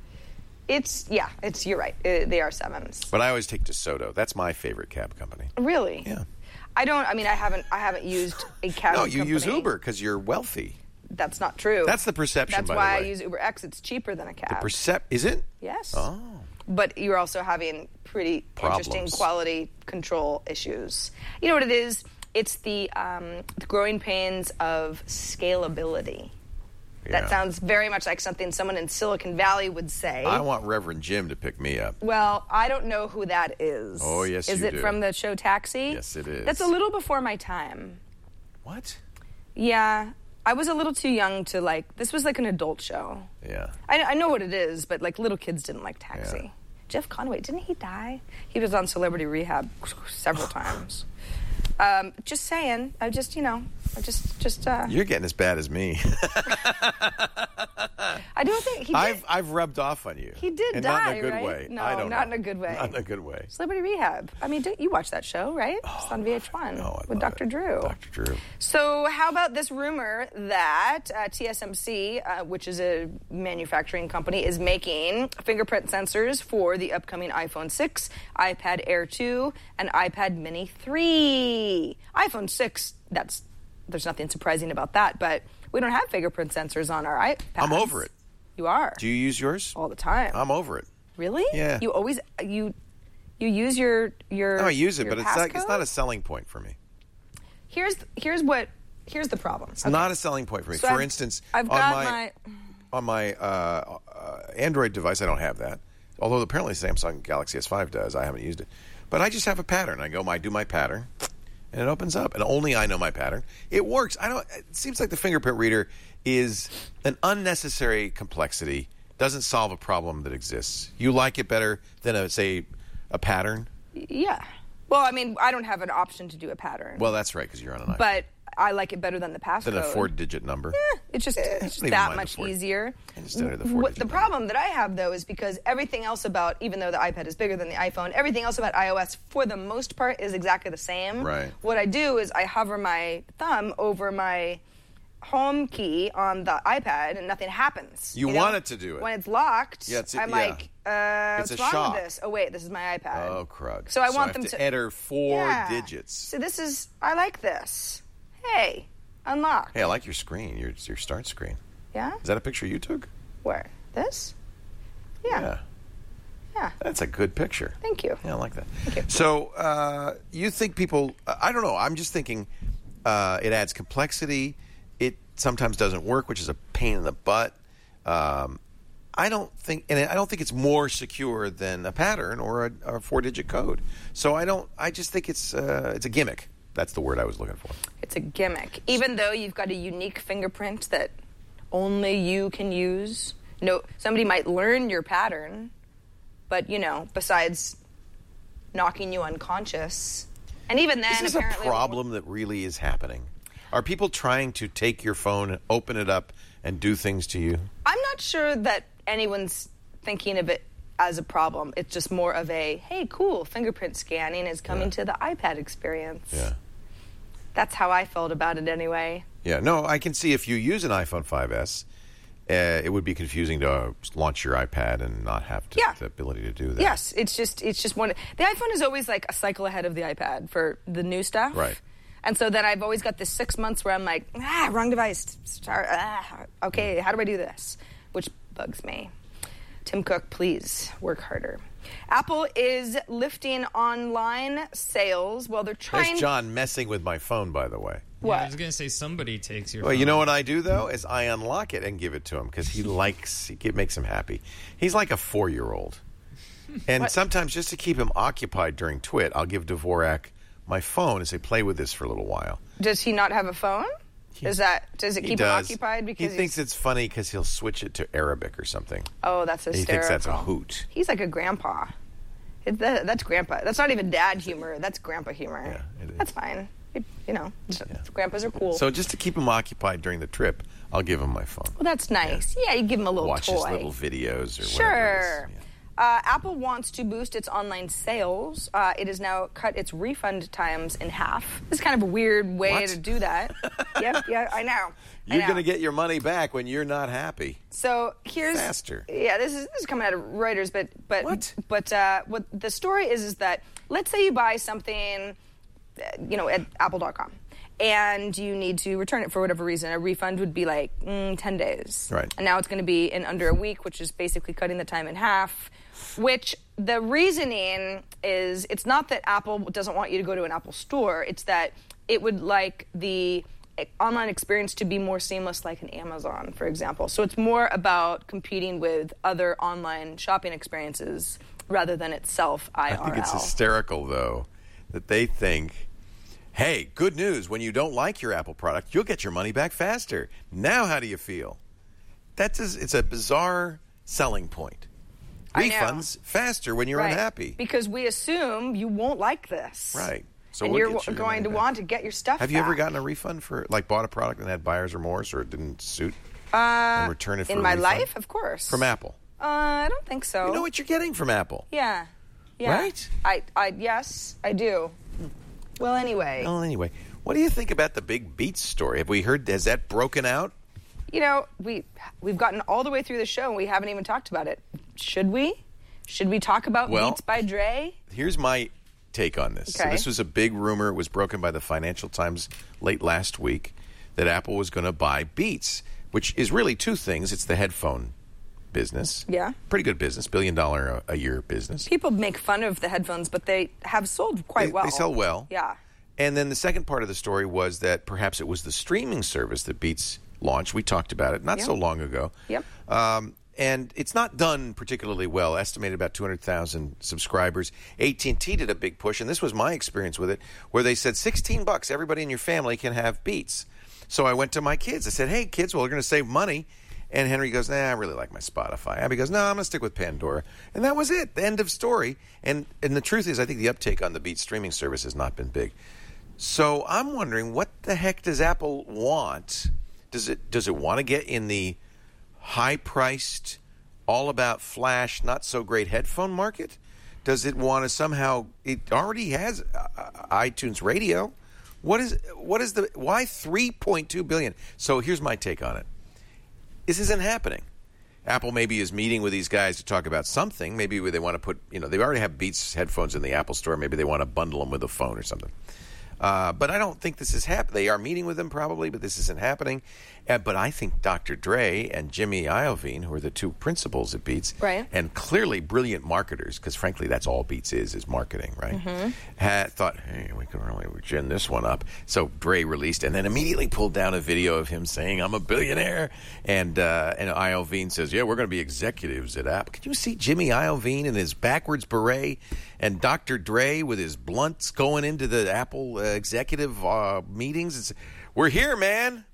It's yeah. It's you're right. Uh, they are sevens. But I always take DeSoto. That's my favorite cab company. Really? Yeah. I don't. I mean, I haven't. I haven't used a cab. No, you company. use Uber because you're wealthy. That's not true. That's the perception, That's by why the I way. use Uber X. It's cheaper than a cab. Percep- is it? Yes. Oh. But you're also having pretty interesting Problems. quality control issues. You know what it is? It's the, um, the growing pains of scalability. Yeah. That sounds very much like something someone in Silicon Valley would say. I want Reverend Jim to pick me up. Well, I don't know who that is. Oh, yes, Is you it do. from the show Taxi? Yes, it is. That's a little before my time. What? Yeah. I was a little too young to like, this was like an adult show. Yeah. I, I know what it is, but like little kids didn't like Taxi. Yeah. Jeff Conway, didn't he die? He was on Celebrity Rehab several times. Um, just saying. I just, you know, I just, just. Uh, You're getting as bad as me. I I don't think he did. I've I've rubbed off on you. He did and die, not in a good right? way. No, I don't not know. in a good way. Not in a good way. Celebrity Rehab. I mean, don't- you watched that show, right? It's on V H one Oh, I with love Doctor it. Drew. Doctor Drew. So, how about this rumor that uh, T S M C, uh, which is a manufacturing company, is making fingerprint sensors for the upcoming iPhone six, iPad Air two, and iPad Mini three? iPhone six, that's there's nothing surprising about that, but we don't have fingerprint sensors on our iPads. I'm over it. You are? Do you use yours? All the time. I'm over it. Really? Yeah. You always you you use your your. No, I use it, your but it's not, it's passcode? not a selling point for me. Here's here's what here's the problem. It's not a selling point for me. So for I've- instance, I've on got my, my- on my uh, uh, Android device, I don't have that. Although apparently Samsung Galaxy S five does. I haven't used it, but I just have a pattern. I go, I do my pattern, and it opens up, and only I know my pattern. It works. I don't. It seems like the fingerprint reader is an unnecessary complexity. Doesn't solve a problem that exists. You like it better than a say a pattern? Yeah. Well, I mean, I don't have an option to do a pattern. Well, that's right because you're on an iPhone. but I like it better than the passcode. Than a four-digit number. Yeah, it's just, Eh, it's I just don't even that mind the much four- easier. I just don't know the What, four-digit the number. problem that I have, though, is because everything else about, even though the iPad is bigger than the iPhone, everything else about iOS, for the most part, is exactly the same. Right. What I do is I hover my thumb over my home key on the iPad, and nothing happens. You know? want it to do it. When it's locked, Yeah, it's- I'm yeah. like, uh, It's what's a wrong shock. with this? Oh, wait, this is my iPad. Oh, crud. So I So want I them have to to enter four Yeah. digits. So this is, I like this. Hey, unlock. Hey, I like your screen, your your start screen. Yeah? Is that a picture you took? Where? This? Yeah. Yeah. Yeah. That's a good picture. Thank you. Yeah, I like that. Thank you. So, uh, you think people, I don't know, I'm just thinking uh, it adds complexity. It sometimes doesn't work, which is a pain in the butt. Um, I don't think, and I don't think it's more secure than a pattern or a, a four-digit code. So I don't, I just think it's uh, it's a gimmick. That's the word I was looking for. It's a gimmick. Even though you've got a unique fingerprint that only you can use. No, somebody might learn your pattern, but, you know, besides knocking you unconscious. And even then, Is this a apparently... problem that really is happening? Are people trying to take your phone, open it up, and do things to you? I'm not sure that anyone's thinking of it as a problem. It's just more of a, hey, cool, fingerprint scanning is coming Yeah. to the iPad experience. Yeah. That's how I felt about it anyway. Yeah, no, I can see if you use an iPhone five S, uh, it would be confusing to uh, launch your iPad and not have to, Yeah. the ability to do that. Yes, it's just it's just one. The iPhone is always like a cycle ahead of the iPad for the new stuff. Right. And so then I've always got this six months where I'm like, ah, wrong device. Start, ah, okay, how do I do this? Which bugs me. Tim Cook, please work harder. Apple is lifting online sales. Well, they're trying. There's John messing with my phone, by the way. What? Yeah, I was going to say somebody takes your Well, phone. you know what I do, though, is I unlock it and give it to him because he likes, it makes him happy. He's like a four-year-old. And sometimes just to keep him occupied during Twit, I'll give Dvorak my phone and say, play with this for a little while. Does he not have a phone? Is that does it He keep him does. occupied? Because he thinks he's- it's funny because he'll switch it to Arabic or something. Oh, that's And hysterical. he thinks that's a hoot. He's like a grandpa. It, that, that's grandpa. That's not even dad humor. That's grandpa humor. Yeah, it is. That's fine. It, you know, grandpas are cool. So just to keep him occupied during the trip, I'll give him my phone. well, that's nice. Yeah, you give him a little Watch toy. his little videos or whatever Sure. it is. Yeah. Uh, Apple wants to boost its online sales. Uh, it has now cut its refund times in half. This is kind of a weird way What? to do that. Yep, yeah, I know. I You're know. going to get your money back when you're not happy. So here's Faster. Yeah, this is this is coming out of Reuters, but but What? but uh, what the story is is that let's say you buy something, uh, you know, at apple dot com, and you need to return it for whatever reason. A refund would be like mm, ten days, Right. And now it's going to be in under a week, which is basically cutting the time in half. Which the reasoning is, it's not that Apple doesn't want you to go to an Apple store; it's that it would like the online experience to be more seamless, like an Amazon, for example. So it's more about competing with other online shopping experiences rather than itself I R L. I think it's hysterical, though, that they think, hey, good news. When you don't like your Apple product, you'll get your money back faster. Now how do you feel? That's a, it's a bizarre selling point. I know. Refunds faster when you're Right. unhappy. Because we assume you won't like this. Right. So and we'll you're get you your going money to back. want to get your stuff Have you ever back. gotten a refund for, like, bought a product and had buyer's remorse or it didn't suit? Uh, and return it for in a my refund? life, of course. From Apple. Uh, I don't think so. You know what you're getting from Apple. Yeah. Yeah. Right? I, I, yes, I do. Well, anyway. Well, anyway, what do you think about the big Beats story? Have we heard, has that broken out? You know, we, we've gotten all the way through the show and we haven't even talked about it. Should we? Should we talk about Well, Beats by Dre? Here's my take on this. Okay. So this was a big rumor. It was broken by the Financial Times late last week that Apple was going to buy Beats, which is really two things. It's the headphone business. Yeah. Pretty good business, billion dollar a, a year business. People make fun of the headphones, but they have sold quite They- well. they sell well. Yeah. And then the second part of the story was that perhaps it was the streaming service that Beats launched. We talked about it not Yep. so long ago. Yep. Um, and it's not done particularly well. Estimated about two hundred thousand subscribers. A T and T did a big push, and this was my experience with it, where they said sixteen bucks, everybody in your family can have Beats. So I went to my kids. I said, hey, kids, well, we're going to save money. And Henry goes, nah, I really like my Spotify. Abby goes, no, I'm going to stick with Pandora. And that was it. The end of story. And and the truth is, I think the uptake on the Beats streaming service has not been big. So I'm wondering, what the heck does Apple want? Does it does it want to get in the high-priced, all-about-flash, not-so-great headphone market? Does it want to somehow? It already has uh, iTunes Radio. What is what is the why three point two billion? So here's my take on it. This isn't happening. Apple maybe is meeting with these guys to talk about something. Maybe they want to put, you know, they already have Beats headphones in the Apple Store. Maybe they want to bundle them with a phone or something. Uh, but I don't think this is happening. They are meeting with them probably, but this isn't happening. Uh, but I think Doctor Dre and Jimmy Iovine, who are the two principals at Beats, Right. and clearly brilliant marketers, because frankly that's all Beats is, is marketing, right? Mm-hmm. Had thought, hey, we can really gin this one up. So Dre released, and then immediately pulled down a video of him saying, I'm a billionaire. And uh, and Iovine says, yeah, we're going to be executives at Apple. Can you see Jimmy Iovine in his backwards beret and Doctor Dre with his blunts going into the Apple uh, executive uh, meetings? It's, we're here, man.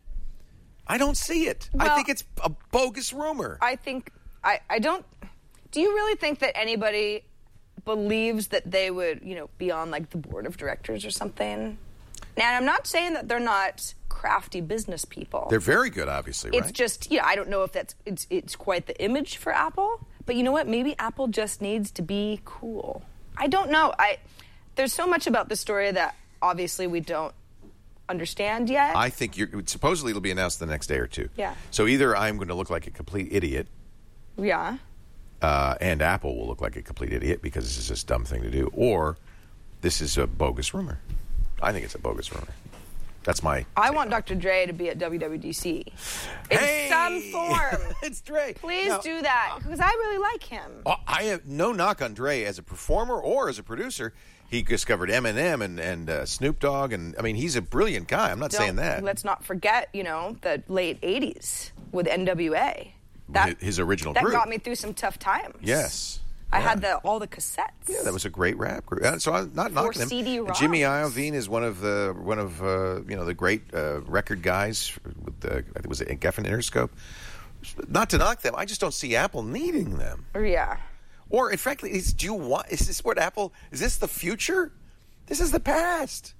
I don't see it. I Well, think it's a bogus rumor. I think I, I don't. Do you really think that anybody believes that they would, you know, be on like the board of directors or something? Now, I'm not saying that they're not crafty business people. They're very good, obviously, It's right? just, yeah, I don't know if that's it's it's quite the image for Apple, but you know what? Maybe Apple just needs to be cool. I don't know. I there's so much about the story that obviously we don't understand yet. I think you're supposedly it'll be announced the next day or two. Yeah. So either I'm going to look like a complete idiot, yeah. uh, and Apple will look like a complete idiot because this is just a dumb thing to do, or this is a bogus rumor. I think it's a bogus rumor. That's my. I take want on it. Doctor Dre to be at W W D C in Hey! some form. It's Dre. Please Now, do that because I really like him. uh, I have no knock on Dre as a performer or as a producer. He discovered Eminem and and uh, Snoop Dogg, and I mean he's a brilliant guy. I'm not Don't- saying that. Let's not forget, you know, the late eighties with N W A. That, His- his original that group. got me through some tough times. Yes. I Yeah. had the all the cassettes. Yeah, that was a great rap group. Uh, So I'm not Four knocking him. C D And Jimmy ROMs. Iovine is one of the one of uh, you know the great uh, record guys with the I think it was it Geffen Interscope. Not to knock them, I just don't see Apple needing them. Yeah. Or, and frankly, is, do you want? Is this what Apple? Is this the future? This is the past.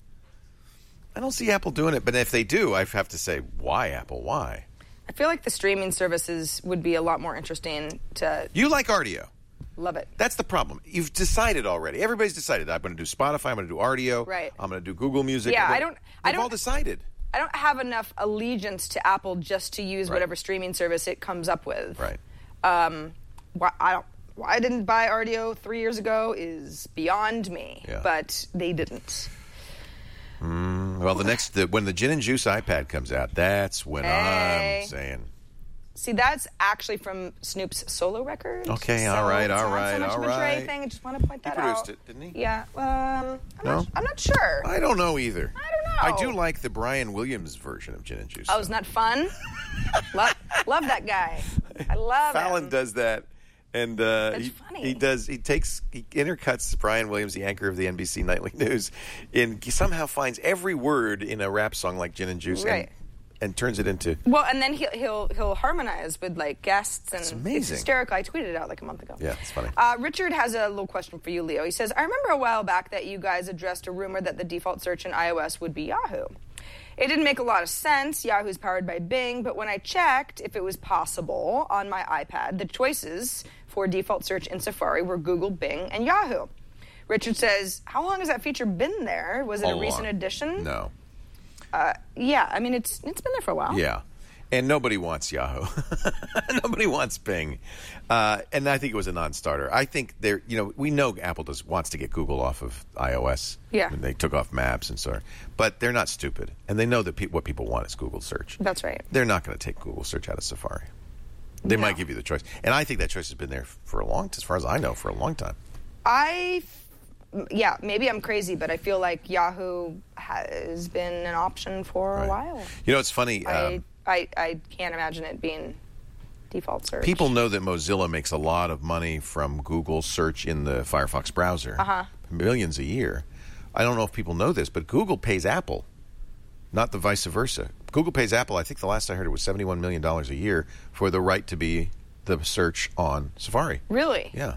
I don't see Apple doing it, but if they do, I have to say, why Apple? Why? I feel like the streaming services would be a lot more interesting to You like Rdio. love it. That's the problem. You've decided already. Everybody's decided. I'm going to do Spotify. I'm going to do Rdio. Right. I'm going to do Google Music. Yeah, I'm gonna- I don't- I We've all don't- decided. I don't have enough allegiance to Apple just to use Right. whatever streaming service it comes up with. Right. Um, why I don't. Why I didn't buy Rdio three years ago is beyond me. Yeah. But they didn't. Well, the next the, when the Gin and Juice iPad comes out, that's when Hey. I'm saying. See, that's actually from Snoop's solo record. Okay, so all right, it's all not right, so much all of a Dre right. thing. I just want to point that produced out. it, didn't he? Yeah. Um, I'm, No? not, I'm not sure. I don't know either. I don't know. I do like the Brian Williams version of Gin and Juice. Oh, isn't that fun? love, love that guy. I love Fallon him. does that, and uh, That's he, funny. he does. He takes he intercuts Brian Williams, the anchor of the N B C Nightly News, and he somehow finds every word in a rap song like Gin and Juice, Right. and, and turns it into. Well, and then he'll he'll he'll harmonize with like guests, and That's amazing. it's hysterical. I tweeted it out like a month ago. Yeah, it's funny. Uh, Richard has a little question for you, Leo. He says, "I remember a while back that you guys addressed a rumor that the default search in iOS would be Yahoo. It didn't make a lot of sense. Yahoo's powered by Bing, but when I checked if it was possible on my iPad, the choices for default search in Safari were Google, Bing, and Yahoo. Richard says, how long has that feature been there? Was it a, a recent long. addition? No. Uh, yeah, I mean, it's it's been there for a while. Yeah. And nobody wants Yahoo. Nobody wants Bing. Uh, and I think it was a non-starter. I think they're, you know, we know Apple does wants to get Google off of iOS. Yeah. And they took off Maps and so on. But they're not stupid. And they know that pe- what people want is Google search. That's right. They're not going to take Google search out of Safari. They No. might give you the choice. And I think that choice has been there for a long, as far as I know, for a long time. I, yeah, maybe I'm crazy, but I feel like Yahoo has been an option for Right. a while. You know, it's funny. I, Um, I I can't imagine it being default search. People know that Mozilla makes a lot of money from Google search in the Firefox browser. Uh-huh. Millions a year. I don't know if people know this, but Google pays Apple, not the vice versa. Google pays Apple, I think the last I heard it was seventy-one million dollars a year for the right to be the search on Safari. Really? Yeah.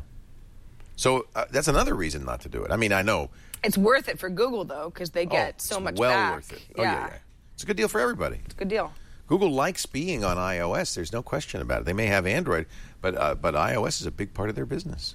So uh, that's another reason not to do it. I mean, I know. It's worth it for Google, though, because they get oh, so it's much well back. worth it. Oh, yeah. yeah, yeah. It's a good deal for everybody. It's a good deal. Google likes being on iOS. There's no question about it. They may have Android, but uh, but iOS is a big part of their business.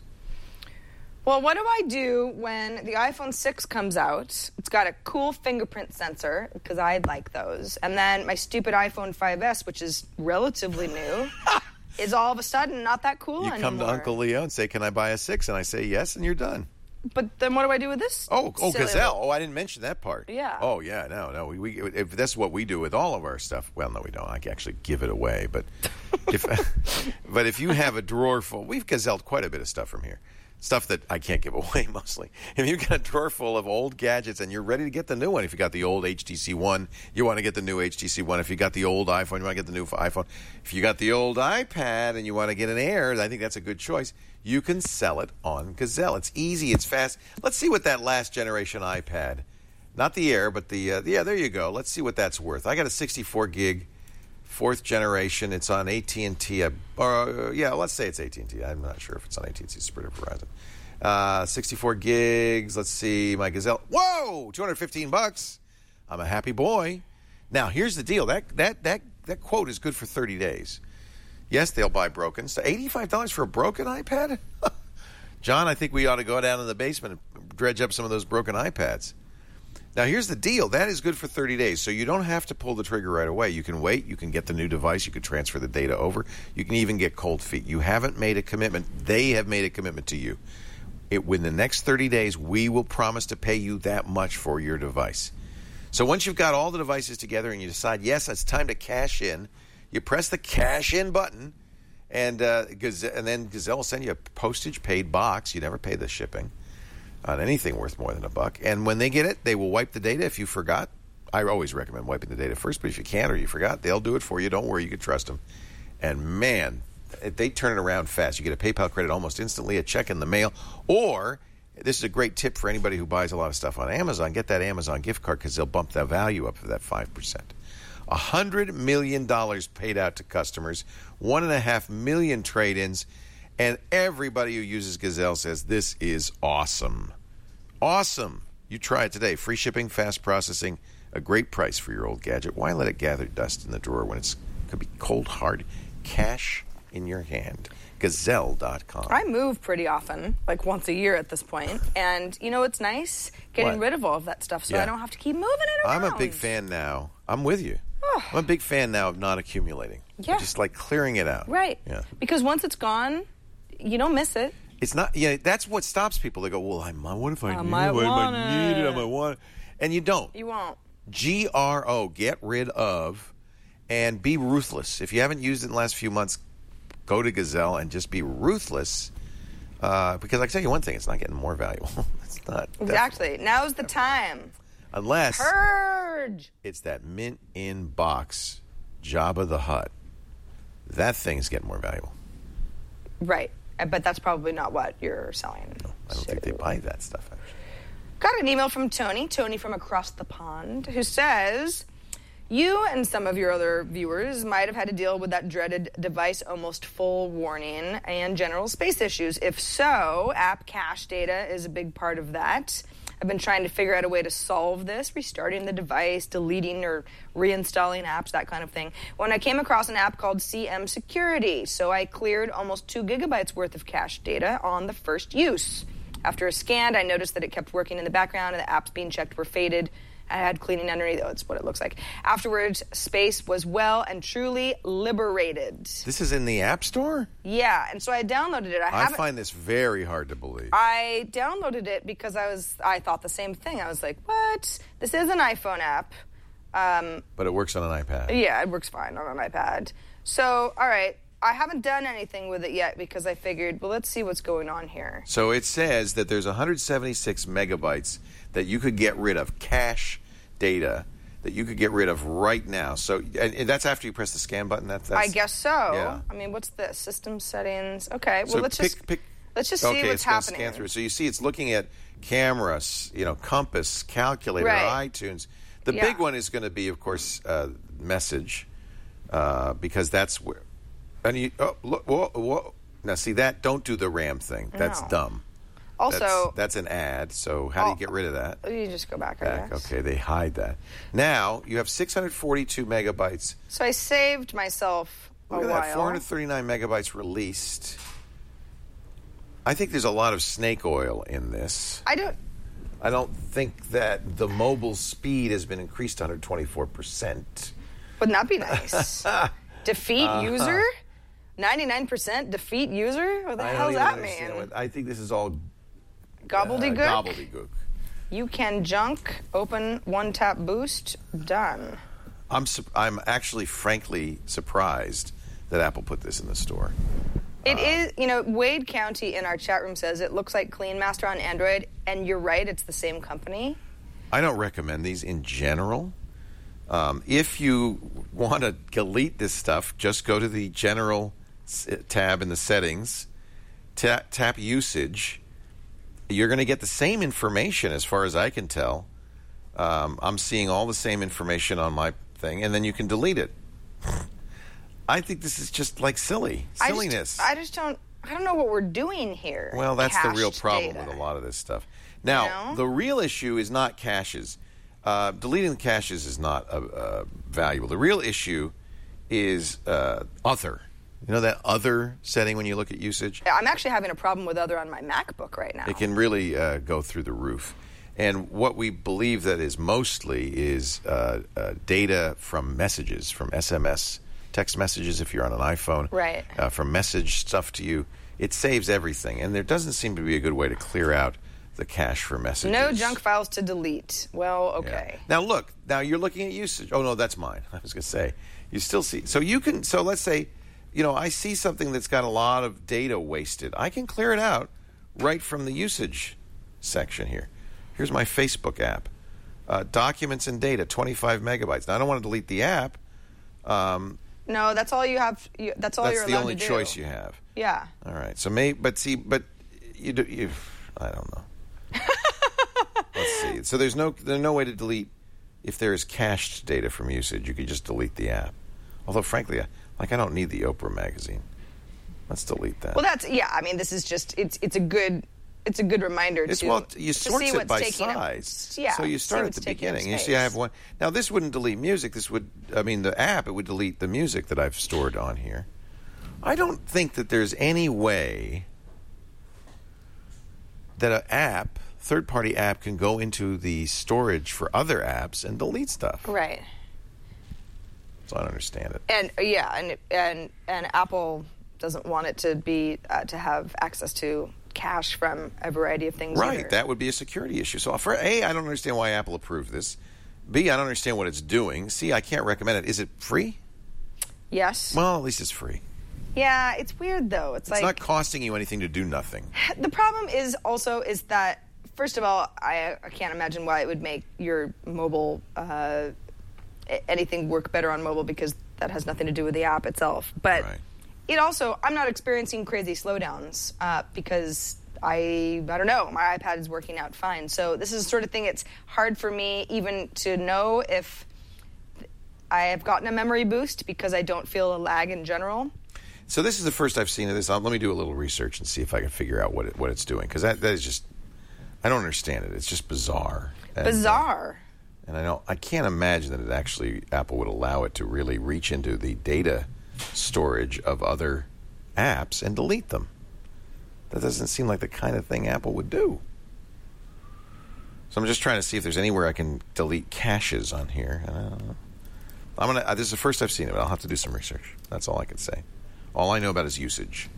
Well, what do I do when the iPhone six comes out? It's got a cool fingerprint sensor, because I like those. And then my stupid iPhone five S, which is relatively new, is all of a sudden not that cool You anymore. come to Uncle Leo and say, "Can I buy a six?" And I say yes, and you're done. But then what do I do with this? Oh, oh, silly Gazelle. little- Oh, I didn't mention that part. Yeah. Oh, yeah. No, no. We, we if that's what we do with all of our stuff. Well, no, we don't. I can actually give it away. But if but if you have a drawer full, we've gazelled quite a bit of stuff from here. Stuff that I can't give away mostly. If you've got a drawer full of old gadgets and you're ready to get the new one, if you got the old H T C One, you want to get the new H T C One. If you got the old iPhone, you want to get the new iPhone. If you got the old iPad and you want to get an Air, I think that's a good choice. You can sell it on Gazelle. It's easy. It's fast. Let's see what that last generation iPad, not the Air, but the, uh, yeah, there you go. Let's see what that's worth. I got a sixty-four gig, fourth generation. It's on A T and T. Uh, or, uh, yeah, let's say it's A T and T. I'm not sure if it's on A T and T, Sprint, or Verizon. Uh, sixty-four gigs. Let's see. My Gazelle. Whoa! two hundred fifteen bucks. I'm a happy boy. Now, here's the deal. That that that that quote is good for thirty days. Yes, they'll buy broken. So eighty-five dollars for a broken iPad? John, I think we ought to go down in the basement and dredge up some of those broken iPads. Now, here's the deal. That is good for thirty days, so you don't have to pull the trigger right away. You can wait. You can get the new device. You can transfer the data over. You can even get cold feet. You haven't made a commitment. They have made a commitment to you. It, within the next thirty days, we will promise to pay you that much for your device. So once you've got all the devices together and you decide, yes, it's time to cash in, you press the cash in button, and uh, and then Gazelle will send you a postage-paid box. You never pay the shipping on anything worth more than a buck. And when they get it, they will wipe the data if you forgot. I always recommend wiping the data first, but if you can't or you forgot, they'll do it for you. Don't worry, you can trust them. And man, they turn it around fast. You get a PayPal credit almost instantly, a check in the mail, or this is a great tip for anybody who buys a lot of stuff on Amazon. Get that Amazon gift card because they'll bump that value up for that five percent. one hundred million dollars paid out to customers, one point five million trade-ins, and everybody who uses Gazelle says this is awesome. Awesome. You try it today. Free shipping, fast processing, a great price for your old gadget. Why let it gather dust in the drawer when it's could be cold, hard cash in your hand? Gazelle dot com. I move pretty often, like once a year at this point. And, you know, it's nice getting What? rid of all of that stuff so Yeah. I don't have to keep moving it around. I'm a big fan now. I'm with you. I'm a big fan now of not accumulating. Yeah. Just like clearing it out. Right. Yeah. Because once it's gone, you don't miss it. It's not, yeah, that's what stops people. They go, well, I might, what if I, I need might it? What if want I need it? I it. might want it. And you don't. You won't. G R O, get rid of, and be ruthless. If you haven't used it in the last few months, go to Gazelle and just be ruthless. Uh, because I can tell you one thing, it's not getting more valuable. It's not. Exactly. Now's the time. Unless Purge. it's that mint in box Jabba the Hutt. That thing's getting more valuable. Right. Uh, But that's probably not what you're selling. I don't think they buy that stuff, actually. Got an email from Tony, Tony from across the pond, who says, you and some of your other viewers might have had to deal with that dreaded device almost full warning and general space issues. If so, app cache data is a big part of that. I've been trying to figure out a way to solve this, restarting the device, deleting or reinstalling apps, that kind of thing, when I came across an app called C M Security. So I cleared almost two gigabytes worth of cache data on the first use. After a scan, I noticed that it kept working in the background and the apps being checked were faded. I had cleaning underneath. Oh, that's what it looks like. Afterwards, space was well and truly liberated. This is in the App Store? Yeah, and so I downloaded it. I, I haven't, find this very hard to believe. I downloaded it because I was I thought the same thing. I was like, what? This is an iPhone app. Um, but it works on an iPad. Yeah, it works fine on an iPad. So, all right. I haven't done anything with it yet because I figured, well, let's see what's going on here. So it says that there's one hundred seventy-six megabytes that you could get rid of, cache data that you could get rid of right now. So and, and that's after you press the scan button? That, that's, I guess so. Yeah. I mean, what's this? System settings. Okay, well, so let's pick, just pick, let's just okay, see what's it's gonna happening. Scan through. So you see it's looking at cameras, you know, compass, calculator, Right. iTunes. The Yeah. big one is going to be, of course, uh, message, uh, because that's where... And you, oh, look, whoa, whoa. Now, see that? Don't do the RAM thing. That's No. dumb. Also, that's, that's an ad. So how do you get rid of that? you just go back, I Back. guess. Okay, they hide that. Now you have six hundred forty-two megabytes. So I saved myself Look a at while. that, four hundred thirty-nine megabytes released. I think there's a lot of snake oil in this. I don't. I don't think that the mobile speed has been increased one hundred twenty-four percent. Wouldn't that be nice? Defeat Uh-huh. user? ninety-nine percent defeat user? What the I hell don't does even that understand mean? what- I think this is all Gobbledygook? Uh, gobbledygook. You can junk, open one tap boost, done. I'm su- I'm actually frankly surprised that Apple put this in the store. It is, you know, Wade County in our chat room says it looks like Clean Master on Android, and you're right, it's the same company. I don't recommend these in general. Um, if you want to delete this stuff, just go to the General s- tab in the settings, ta- tap Usage. You're going to get the same information as far as I can tell. Um, I'm seeing all the same information on my thing, and then you can delete it. I think this is just like silly. Silliness. I just, I just don't, I don't know what we're doing here. Well, that's the real Cached problem data. with a lot of this stuff. Now, You know? the real issue is not caches. Uh, deleting the caches is not uh, uh, valuable. The real issue is uh, other. You know that other setting when you look at usage? I'm actually having a problem with other on my MacBook right now. It can really uh, go through the roof. And what we believe that is mostly is uh, uh, data from messages, from S M S, text messages if you're on an iPhone, Right. uh, from message stuff to you. It saves everything. And there doesn't seem to be a good way to clear out the cache for messages. No junk files to delete. Well, okay. Yeah. Now look, now you're looking at usage. Oh no, that's mine. I was going to say, you still see. So you can. So let's say, you know, I see something that's got a lot of data wasted. I can clear it out right from the usage section here. Here's my Facebook app, uh, documents and data, twenty-five megabytes. Now I don't want to delete the app. Um, No, that's all you have. You, that's all that's you're the allowed only to do. choice you have. Yeah. All right. So may, but see, but you do. You, I don't know. Let's see. So there's no there's no way to delete if there is cached data from usage. You could just delete the app. Although, frankly, I, like I don't need the Oprah magazine. Let's delete that. Well, that's yeah. I mean, this is just it's it's a good it's a good reminder It's, to well, you to sort see it what's by taking up- size. yeah. So you see start at what's the taking up beginning. You space. see, I have one. Now, this wouldn't delete music. This would, I mean, the app, it would delete the music that I've stored on here. I don't think that there's any way that an app, third-party app, can go into the storage for other apps and delete stuff. Right. So I don't understand it. And uh, yeah, and and and Apple doesn't want it to be uh, to have access to cache from a variety of things. Right, either. that would be a security issue. So, for A, I don't understand why Apple approved this. B, I don't understand what it's doing. C, I can't recommend it. Is it free? Yes. Well, at least it's free. Yeah, it's weird though. It's, It's like not costing you anything to do nothing. the problem is also is that first of all, I, I can't imagine why it would make your mobile uh, a- anything work better on mobile because that has nothing to do with the app itself. But Right. it also, I'm not experiencing crazy slowdowns uh, because I, I don't know, my iPad is working out fine. So this is the sort of thing it's hard for me even to know if I have gotten a memory boost because I don't feel a lag in general. So this is the first I've seen of this. Um, let me do a little research and see if I can figure out what it, what it's doing, because that, that is just I don't understand it. It's just bizarre. And, Bizarre. Uh, and I don't. I can't imagine that it actually Apple would allow it to really reach into the data storage of other apps and delete them. That doesn't seem like the kind of thing Apple would do. So I'm just trying to see if there's anywhere I can delete caches on here. Uh, I'm gonna. Uh, this is the first I've seen it, but I'll have to do some research. That's all I can say. All I know about is usage.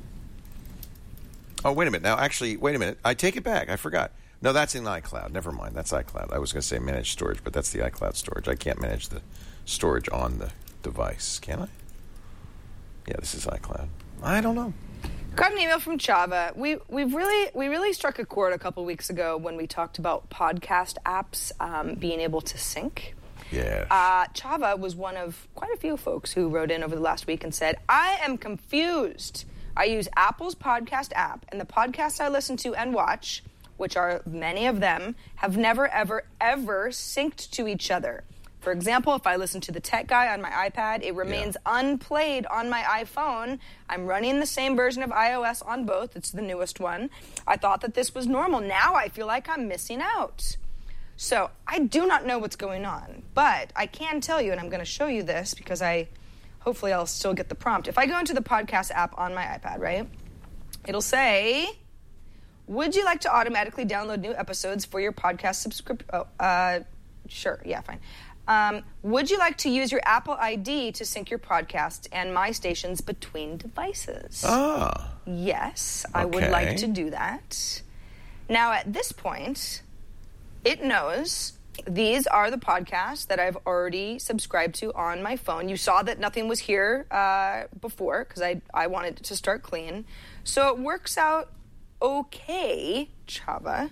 Oh, wait a minute. Now, actually, wait a minute. I take it back. I forgot. No, that's in iCloud. Never mind. That's iCloud. I was going to say manage storage, but that's the iCloud storage. I can't manage the storage on the device, can I? Yeah, this is iCloud. I don't know. Got an email from Chava. We we've really we really struck a chord a couple weeks ago when we talked about podcast apps um, being able to sync. Yeah. Uh, Chava was one of quite a few folks who wrote in over the last week and said, I am confused. I use Apple's podcast app, and the podcasts I listen to and watch, which are many of them, have never, ever, ever synced to each other. For example, if I listen to The Tech Guy on my iPad, it remains yeah. unplayed on my iPhone. I'm running the same version of iOS on both. It's the newest one. I thought that this was normal. Now I feel like I'm missing out. So I do not know what's going on, but I can tell you, and I'm going to show you this because I, hopefully I'll still get the prompt. If I go into the podcast app on my iPad, right, it'll say, would you like to automatically download new episodes for your podcast subscription? Oh, uh, sure, yeah, fine. Um, would you like to use your Apple I D to sync your podcast and my stations between devices? Ah. Yes, I okay. would like to do that. Now, at this point, it knows these are the podcasts that I've already subscribed to on my phone. You saw that nothing was here uh, before because I, I wanted it to start clean. So it works out okay, Chava.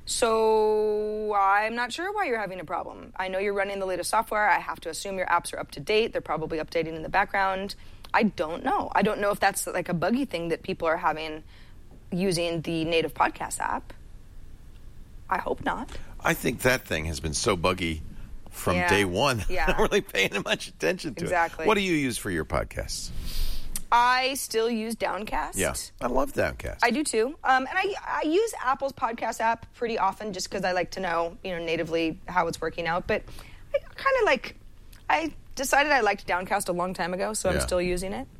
So I'm not sure why you're having a problem. I know you're running the latest software. I have to assume your apps are up to date. They're probably updating in the background. I don't know. I don't know if that's like a buggy thing that people are having using the native podcast app. I hope not. I think that thing has been so buggy from yeah. day one. Yeah. I'm not really paying much attention to exactly. it. What do you use for your podcasts? I still use Downcast. Yeah, I love Downcast. I do too. Um, and I, I use Apple's podcast app pretty often just because I like to know, you know, natively how it's working out. But I kind of like, I decided I liked Downcast a long time ago, so yeah. I'm still using it.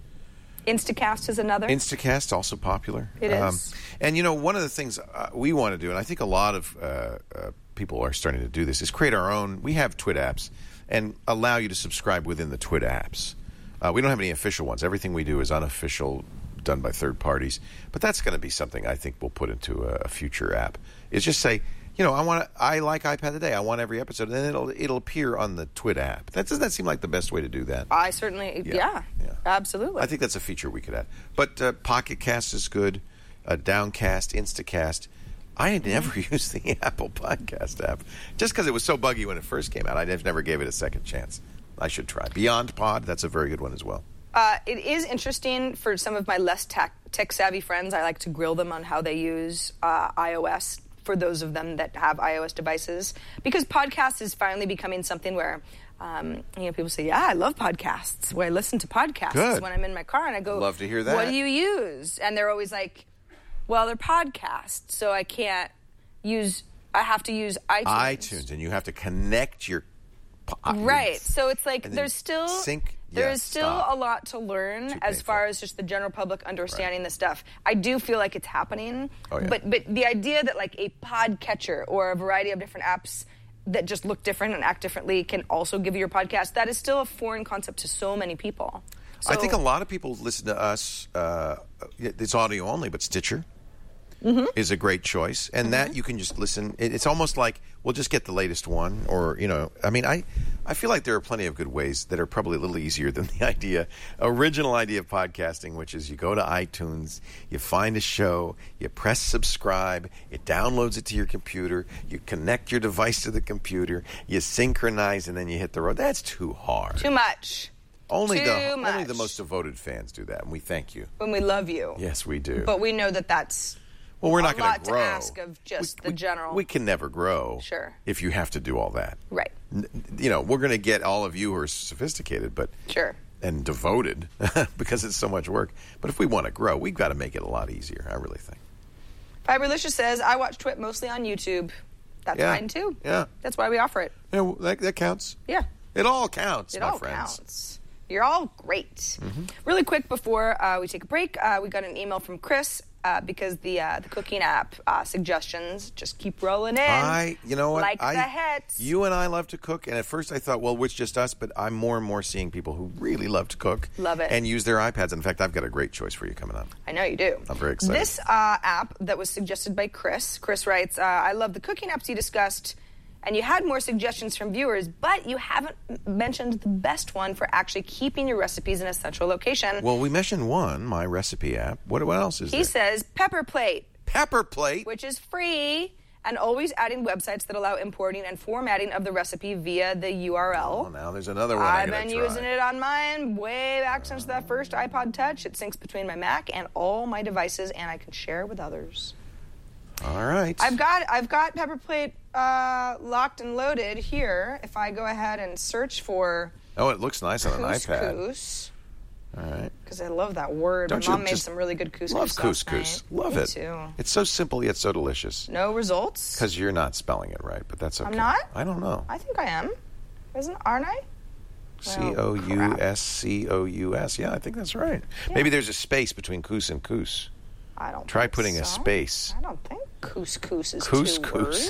Instacast is another. Instacast, also popular. It um, is. And, you know, one of the things uh, we want to do, and I think a lot of uh, uh, people are starting to do this, is create our own. We have Twit apps and allow you to subscribe within the Twit apps. Uh, we don't have any official ones. Everything we do is unofficial, done by third parties. But that's going to be something I think we'll put into a, a future app. Is just say, you know, I want I like iPad Today. I want every episode, and then it'll it'll appear on the Twit app. That doesn't that seem like the best way to do that? I certainly, yeah, yeah, yeah. absolutely. I think that's a feature we could add. But uh, Pocket Cast is good. Uh, Downcast, Instacast. I never used the Apple Podcast app just because it was so buggy when it first came out. I never gave it a second chance. I should try. Beyond Pod, that's a very good one as well. Uh, it is interesting for some of my less tech, tech-savvy friends. I like to grill them on how they use uh, iOS for those of them that have iOS devices. Because podcasts is finally becoming something where, um, you know, people say, yeah, I love podcasts. Where I listen to podcasts Good. when I'm in my car. And I go, love to hear that. What do you use? And they're always like, well, they're podcasts, so I can't use, I have to use iTunes. iTunes, and you have to connect your Right. So it's like there's still sync. there yes, is still stop. a lot to learn Too as painful. far as just the general public understanding Right. the stuff. I do feel like it's happening. Oh, yeah. But but the idea that like a podcatcher or a variety of different apps that just look different and act differently can also give you your podcast, that is still a foreign concept to so many people. So, I think a lot of people listen to us. Uh, it's audio only, but Stitcher mm-hmm. is a great choice, and mm-hmm. that you can just listen. It, it's almost like we'll just get the latest one, or you know, I mean, I, I feel like there are plenty of good ways that are probably a little easier than the idea, original idea of podcasting, which is you go to iTunes, you find a show, you press subscribe, it downloads it to your computer, you connect your device to the computer, you synchronize, and then you hit the road. That's too hard. Too much. Only Too the much. only the most devoted fans do that, and we thank you. When we love you. Yes, we do. But we know that that's well, we're a not going lot to grow. to ask of just we, the general. We can never grow. Sure. If you have to do all that. Right. N- you know, we're going to get all of you who are sophisticated, but sure. and devoted because it's so much work. But if we want to grow, we've got to make it a lot easier. I really think. Fiberlicious says, I watch Twit mostly on YouTube. That's Yeah. fine, too. Yeah. That's why we offer it. Yeah, well, that, that counts. Yeah. It all counts, It my all friends. counts. You're all great. Really quick before uh, we take a break, uh, we got an email from Chris uh, because the uh, the cooking app uh, suggestions just keep rolling in. I, you know what? Like I, the hits. You and I love to cook, and at first I thought, well, it's just us, but I'm more and more seeing people who really love to cook. Love it. And use their iPads. In fact, I've got a great choice for you coming up. I know you do. I'm very excited. This uh, app that was suggested by Chris, Chris writes, uh, I love the cooking apps you discussed, and you had more suggestions from viewers, but you haven't mentioned the best one for actually keeping your recipes in a central location. Well, we mentioned one, my recipe app. What, what else is He there? says Pepper Plate, Pepper Plate. which is free and always adding websites that allow importing and formatting of the recipe via the U R L. Oh, now there's another one I I've gotta been try. using it on mine way back since that first iPod Touch. It syncs between my Mac and all my devices, and I can share with others. All right. I've got I've got Pepper Plate uh, locked and loaded here. If I go ahead and search for Oh, it looks nice on an iPad. couscous, All right. because I love that word. Don't My you mom made just some really good couscous. Love last couscous. night. Love Me it. too. It's so simple yet so delicious. No results. Because you're not spelling it right, but that's okay. I'm not? I don't know. I think I am. Isn't aren't I? C O U S C O U S. Yeah, I think that's right. Maybe there's a space between coos and coos. I don't. Try think putting a so. space. I don't think couscous is Couscous. two words.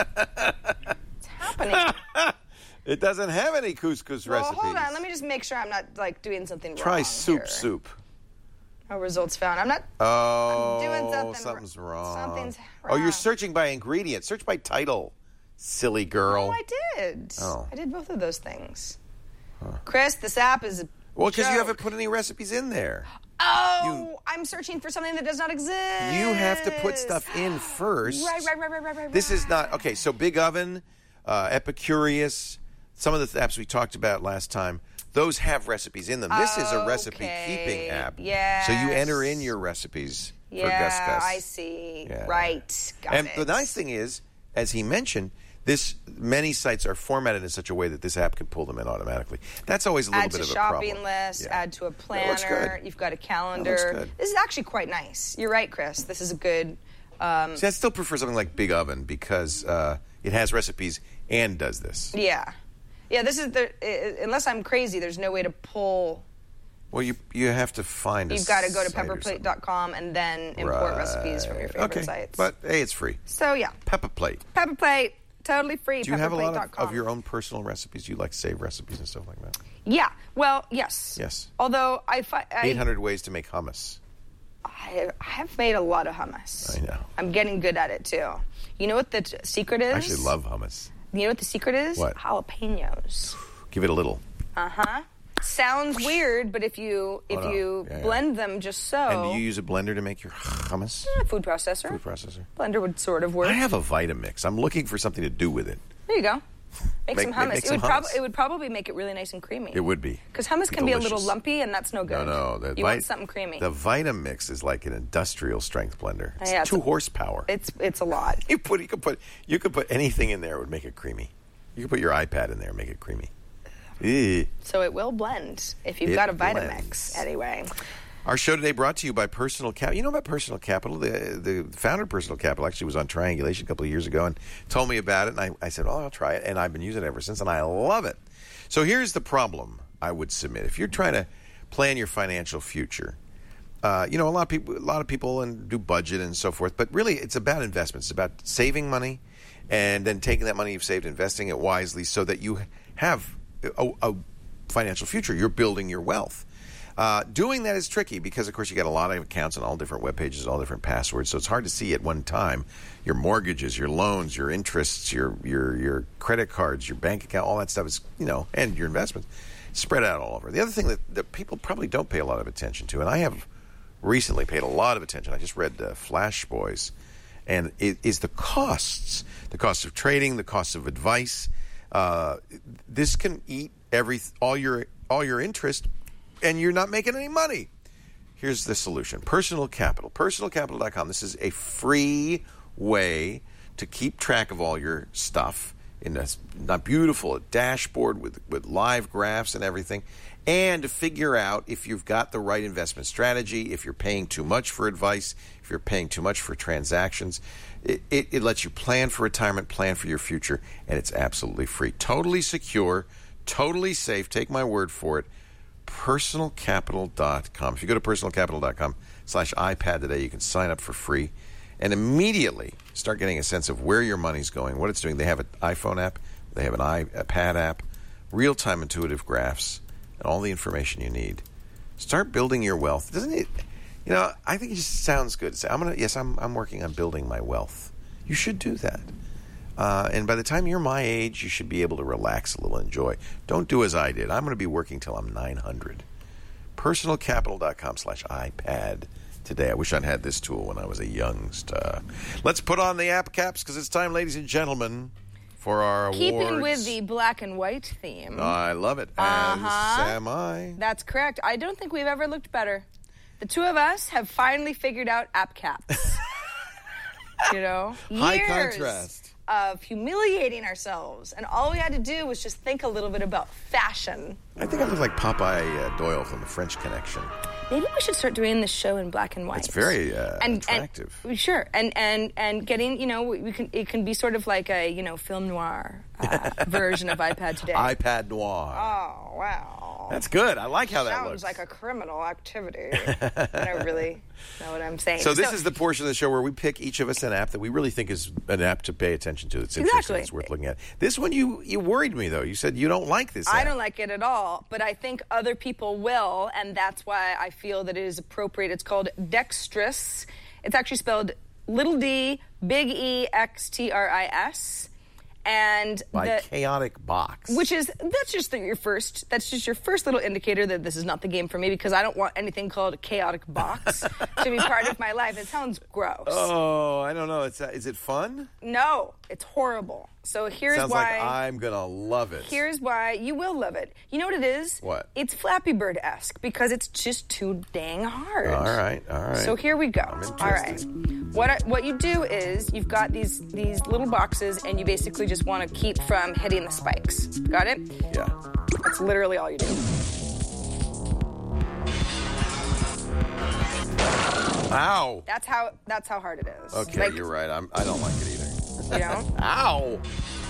What's happening? It doesn't have any couscous Well, recipes. hold on. Let me just make sure I'm not like doing something wrong. Try soup here. soup. No results found. I'm not. Oh, doing something something's wr- wrong. something's Oh, you're wrong. searching by ingredient. Search by title, silly girl. Oh, I did. Oh. I did both of those things. Chris, this app is. A well, because you joke. haven't put any recipes in there. Oh, you- I'm searching for something that does not exist. You have to put stuff in first. Right, right, right, right, right, right. This is not okay. So Big Oven, uh, Epicurious, some of the apps we talked about last time, those have recipes in them. This is a recipe Okay. keeping app. Yes. So you enter in your recipes Yeah, for Gus Gus. I see. Yeah. Right. Got and it. the nice thing is, as he mentioned, this many sites are formatted in such a way that this app can pull them in automatically. That's always a little add bit to of a shopping problem. list, Yeah. add to a That looks planner. good. You've got a calendar. That looks good. This is actually quite nice. You're right, Chris. This is a good. Um, See, I still prefer something like Big Oven because uh, it has recipes and does this. yeah, yeah. This is the. Uh, unless I'm crazy, there's no way to pull. Well, you you have to find a You've got to go to site or pepperplate something. dot com and then import recipes from your favorite okay. sites. But hey, it's free. so yeah, Pepper Plate. Pepper Plate, totally free. Do you have a lot pepperplate dot of, com. of your own personal recipes? Do you like save recipes and stuff like that? Yeah. Well, yes. Yes. Although I, fi- I eight hundred ways to make hummus. I I have made a lot of hummus. I know. I'm getting good at it too. You know what the t- secret is? I actually love hummus. You know what the secret is? What? Jalapenos. Give it a little. Uh huh. Sounds weird, but if you if Oh, no. you Yeah, yeah. blend them just so, And do you use a blender to make your hummus? Eh, food processor. Food processor. Blender would sort of work. I have a Vitamix. I'm looking for something to do with it. There you go. Make, Make- some hummus. make it some would prob- hummus. it would probably make it really nice and creamy. It would be. Because hummus can be a little delicious. lumpy, and that's no good. No, no. The you Vi- want something creamy. The Vitamix is like an industrial strength blender. It's Yeah, it's two a- horsepower. It's it's a lot. You put you could put you could put anything in there it would make it creamy. You could put your iPad in there and make it creamy. Ew. So it will blend if you've It got a blends. Vitamix. Anyway. Our show today brought to you by Personal Capital. You know about Personal Capital? The the founder of Personal Capital actually was on Triangulation a couple of years ago and told me about it. And I, I said, oh, I'll try it. And I've been using it ever since, and I love it. So here's the problem I would submit. If you're trying to plan your financial future, uh, you know, a lot of people, a lot of people and do budget and so forth. But really, it's about investments. It's about saving money and then taking that money you've saved, investing it wisely so that you have a, a financial future. You're building your wealth. Uh, doing that is tricky because, of course, you got a lot of accounts on all different web pages, all different passwords, so it's hard to see at one time your mortgages, your loans, your interests, your your your credit cards, your bank account, all that stuff is, you know, and your investments spread out all over. The other thing that, that people probably don't pay a lot of attention to, and I have recently paid a lot of attention. I just read uh, Flash Boys, and it is the costs, the cost of trading, the cost of advice. Uh, this can eat every all your all your interest, and you're not making any money. Here's the solution. Personal Capital. personal capital dot com. This is a free way to keep track of all your stuff, in a not beautiful a dashboard with with live graphs and everything, and to figure out if you've got the right investment strategy, if you're paying too much for advice, if you're paying too much for transactions. It, it, it lets you plan for retirement, plan for your future, and it's absolutely free. Totally secure, totally safe. Take my word for it. personal capital dot com. If you go to personal capital dot com slash iPad today, you can sign up for free and immediately start getting a sense of where your money's going, what it's doing. They have an iPhone app. They have an iPad app, real-time intuitive graphs, and all the information you need. Start building your wealth. Doesn't it? You know, I think it just sounds good to say, I'm gonna, yes, I'm, I'm working on building my wealth. You should do that. Uh, and by the time you're my age, you should be able to relax a little, enjoy. Don't do as I did. I'm going to be working till I'm nine hundred. personal capital dot com slash iPad today. I wish I'd had this tool when I was a youngster. Let's put on the app caps because it's time, ladies and gentlemen, for our Keeping awards. with the black and white theme. I love it. Uh-huh. As am I. That's correct. I don't think we've ever looked better. The two of us have finally figured out app caps. You know? High Years contrast. Of humiliating ourselves. And all we had to do was just think a little bit about fashion. I think I look like Popeye uh, Doyle from The French Connection. Maybe we should start doing this show in black and white. It's very uh, and, attractive. And, sure, and and and getting, you know, we, we can it can be sort of like a, you know, film noir uh, version of iPad Today. iPad Noir. Oh wow, that's good. I like how that sounds looks. like a criminal activity. I don't really know what I'm saying. So this so, is the portion of the show where we pick each of us an app that we really think is an app to pay attention to. It's interesting. Exactly. It's worth looking at. This one, you you worried me though. You said you don't like this app. I don't like it at all, but I think other people will, and that's why I feel that it is appropriate. It's called Dextrous. It's actually spelled little d, big E, X T R I S. And by the, Chaotic Box, which is that's just the, your first that's just your first little indicator that this is not the game for me, because I don't want anything called Chaotic Box to be part of my life. It sounds gross. Oh, I don't know. It's uh, is it fun? No, it's horrible. So here's Sounds why like I'm gonna love it. Here's why you will love it. You know what it is? What? It's Flappy Bird-esque because it's just too dang hard. All right, all right. So here we go. I'm All right. What I, what you do is you've got these these little boxes, and you basically just want to keep from hitting the spikes. Got it? Yeah. That's literally all you do. Ow. That's how that's how hard it is. Okay, like, you're right. I'm, I don't like it either. You know? Ow.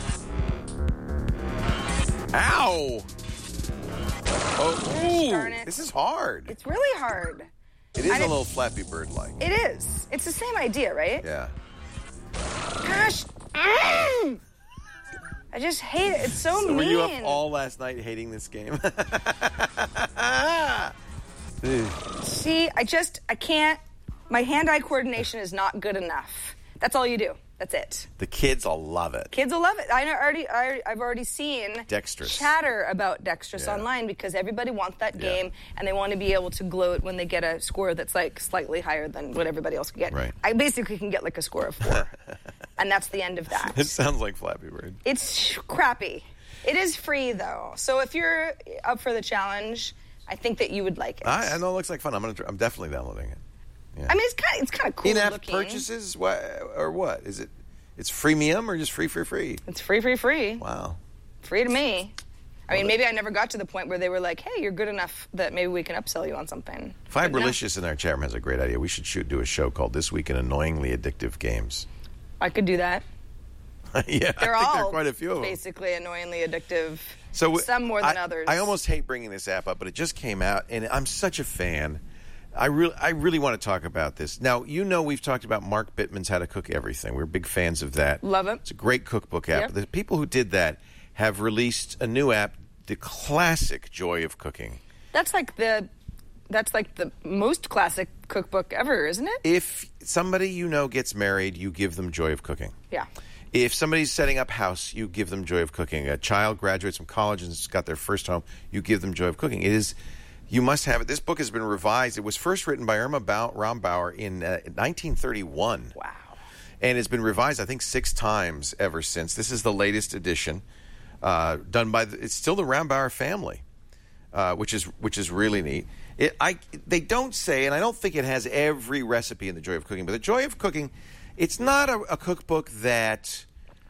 Ow. Oh, ooh, Darn it. this is hard. It's really hard. It is I a didn't- little Flappy Bird-like. It is. It's the same idea, right? Yeah. Gosh. Mm. I just hate it. It's so, So mean. were you up all last night hating this game? See, I just, I can't, my hand-eye coordination is not good enough. That's all you do. That's it. The kids will love it. Kids will love it. I know already. I, I've already seen Dextrous. chatter about Dextrous Yeah. online because everybody wants that Yeah. game and they want to be able to gloat when they get a score that's like slightly higher than what everybody else can get. Right. I basically can get like a score of four, and that's the end of that. It sounds like Flappy Bird. It's crappy. It is free though, so if you're up for the challenge, I think that you would like it. I, I know it looks like fun. I'm gonna. Try, I'm definitely downloading it. Yeah. I mean, it's kind of it's kind of cool In-app looking. purchases, what or what is it? It's freemium or just free, free, free? It's free, free, free. Wow. Free to me. I mean, maybe I never got to the point where they were like, hey, you're good enough that maybe we can upsell you on something. But no. Fiberlicious in our chat room has a great idea. We should shoot do a show called This Week in Annoyingly Addictive Games. I could do that. Yeah, They're I think all there are quite a few of them. basically annoyingly addictive. So some more than I, others. I almost hate bringing this app up, but it just came out, and I'm such a fan. I really, I really want to talk about this. Now, you know we've talked about Mark Bittman's How to Cook Everything. We're big fans of that. Love it. It's a great cookbook app. Yep. The people who did that have released a new app, the classic Joy of Cooking. That's like the that's like the most classic cookbook ever, isn't it? If somebody you know gets married, you give them Joy of Cooking. Yeah. If somebody's setting up house, you give them Joy of Cooking. A child graduates from college and has got their first home, you give them Joy of Cooking. It is, you must have it. This book has been revised. It was first written by Irma Bau- Rombauer in uh, nineteen thirty-one. Wow. And it's been revised, I think, six times ever since. This is the latest edition, uh, done by, the, it's still the Rombauer family, uh, which is which is really neat. It, I They don't say, and I don't think it has every recipe in the Joy of Cooking, but the Joy of Cooking, it's not a, a cookbook that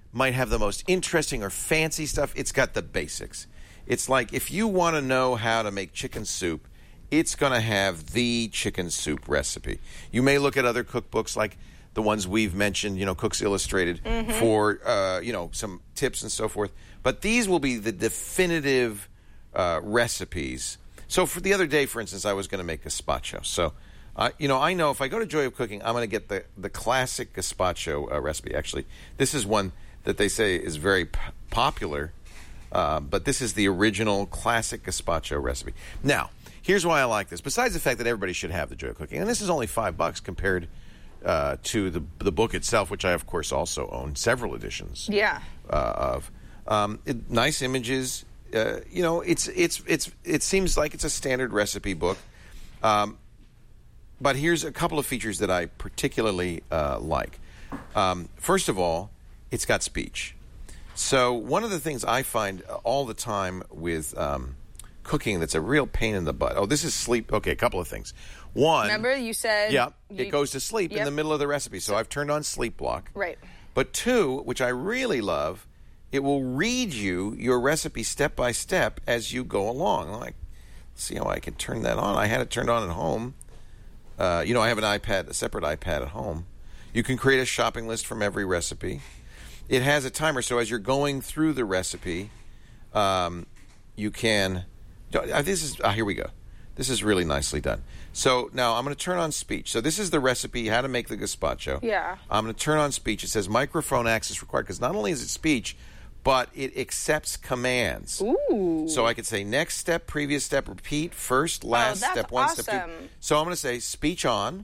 might have the most interesting or fancy stuff. It's got the basics. It's like if you want to know how to make chicken soup, it's going to have the chicken soup recipe. You may look at other cookbooks like the ones we've mentioned, you know, Cooks Illustrated, mm-hmm. for, uh, you know, some tips and so forth. But these will be the definitive uh, recipes. So for the other day, for instance, I was going to make gazpacho. So, uh, you know, I know if I go to Joy of Cooking, I'm going to get the, the classic gazpacho uh, recipe. Actually, this is one that they say is very p- popular, uh, but this is the original classic gazpacho recipe. Now, here's why I like this. Besides the fact that everybody should have the Joy of Cooking, and this is only five bucks compared uh, to the the book itself, which I, of course, also own several editions yeah. uh, of. Um, it, nice images. Uh, you know, it's it's it's it seems like it's a standard recipe book. Um, but here's a couple of features that I particularly uh, like. Um, first of all, it's got speech. So one of the things I find all the time with um, cooking that's a real pain in the butt. Oh, this is sleep. Okay, a couple of things. One. Remember you said. Yeah, you, it goes to sleep yep. in the middle of the recipe. So I've turned on Sleep Block. Right. But two, which I really love, it will read you your recipe step by step as you go along. Like, let's see how I can turn that on. I had it turned on at home. Uh, you know, I have an iPad, a separate iPad at home. You can create a shopping list from every recipe. It has a timer, so as you're going through the recipe, um, you can. This is ah, here we go. This is really nicely done. So now I'm going to turn on speech. So this is the recipe, how to make the gazpacho. Yeah. I'm going to turn on speech. It says microphone access required because not only is it speech, but it accepts commands. Ooh. So I could say next step, previous step, repeat, first, last, oh, that's step one, awesome. step two. So I'm going to say speech on,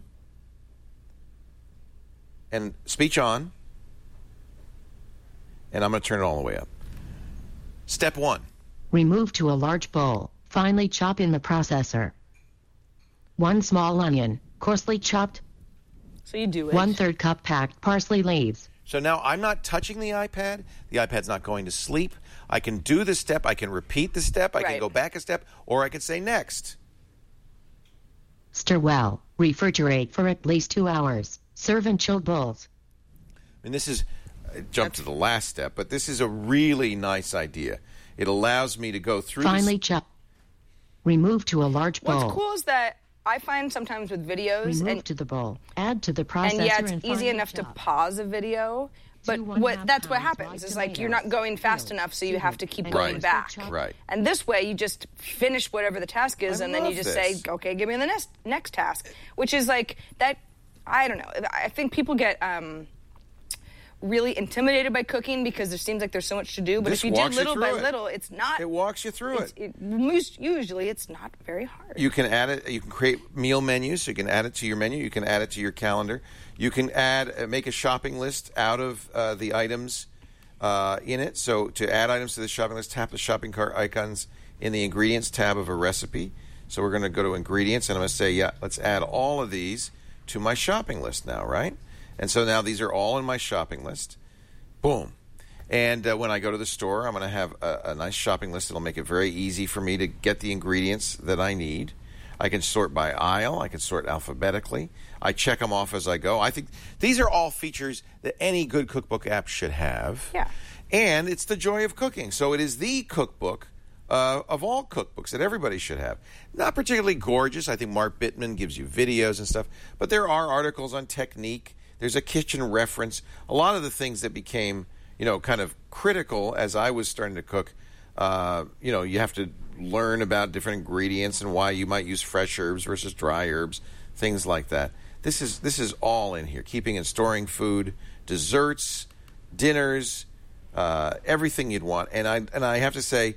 and speech on, and I'm going to turn it all the way up. Step one. Remove to a large bowl. Finely chop in the processor. One small onion, coarsely chopped. So you do it. One third cup packed parsley leaves. So now I'm not touching the iPad. The iPad's not going to sleep. I can do the step. I can repeat the step. I right. can go back a step. Or I can say next. Stir well. Refrigerate for at least two hours. Serve in chilled bowls. And this is, I jumped to the last step, but this is a really nice idea. It allows me to go through Finely this. chop. Remove to a large bowl. What's cool is that I find sometimes with videos Remove and to the bowl. Add to the processor. and yeah, it's and easy enough chop. to pause a video, but what that's what happens is like you're not going fast enough, so you have to keep going Right. back. Right. And this way, you just finish whatever the task is, I and then you love just this. say, "Okay, give me the next next task," which is like that. I don't know. I think people get um, really intimidated by cooking because there seems like there's so much to do. But This if you do walks you little by through it. little, it's not. It walks you through it's, it. it. Usually, it's not very hard. You can add it. You can create meal menus. So you can add it to your menu. You can add it to your calendar. You can add, uh, make a shopping list out of uh, the items uh, in it. So to add items to the shopping list, tap the shopping cart icons in the ingredients tab of a recipe. So we're going to go to ingredients, and I'm going to say, yeah, let's add all of these to my shopping list now, right? And so now these are all in my shopping list. Boom. And uh, when I go to the store, I'm going to have a, a nice shopping list that'll make it very easy for me to get the ingredients that I need. I can sort by aisle. I can sort alphabetically. I check them off as I go. I think these are all features that any good cookbook app should have. Yeah. And it's the joy of cooking. So it is the cookbook uh, of all cookbooks that everybody should have. Not particularly gorgeous. I think Mark Bittman gives you videos and stuff. But there are articles on technique. There's a kitchen reference. A lot of the things that became, you know, kind of critical as I was starting to cook, uh, you know, you have to learn about different ingredients and why you might use fresh herbs versus dry herbs, things like that. This is this is all in here. Keeping and storing food, desserts, dinners, uh, everything you'd want. And I and I have to say,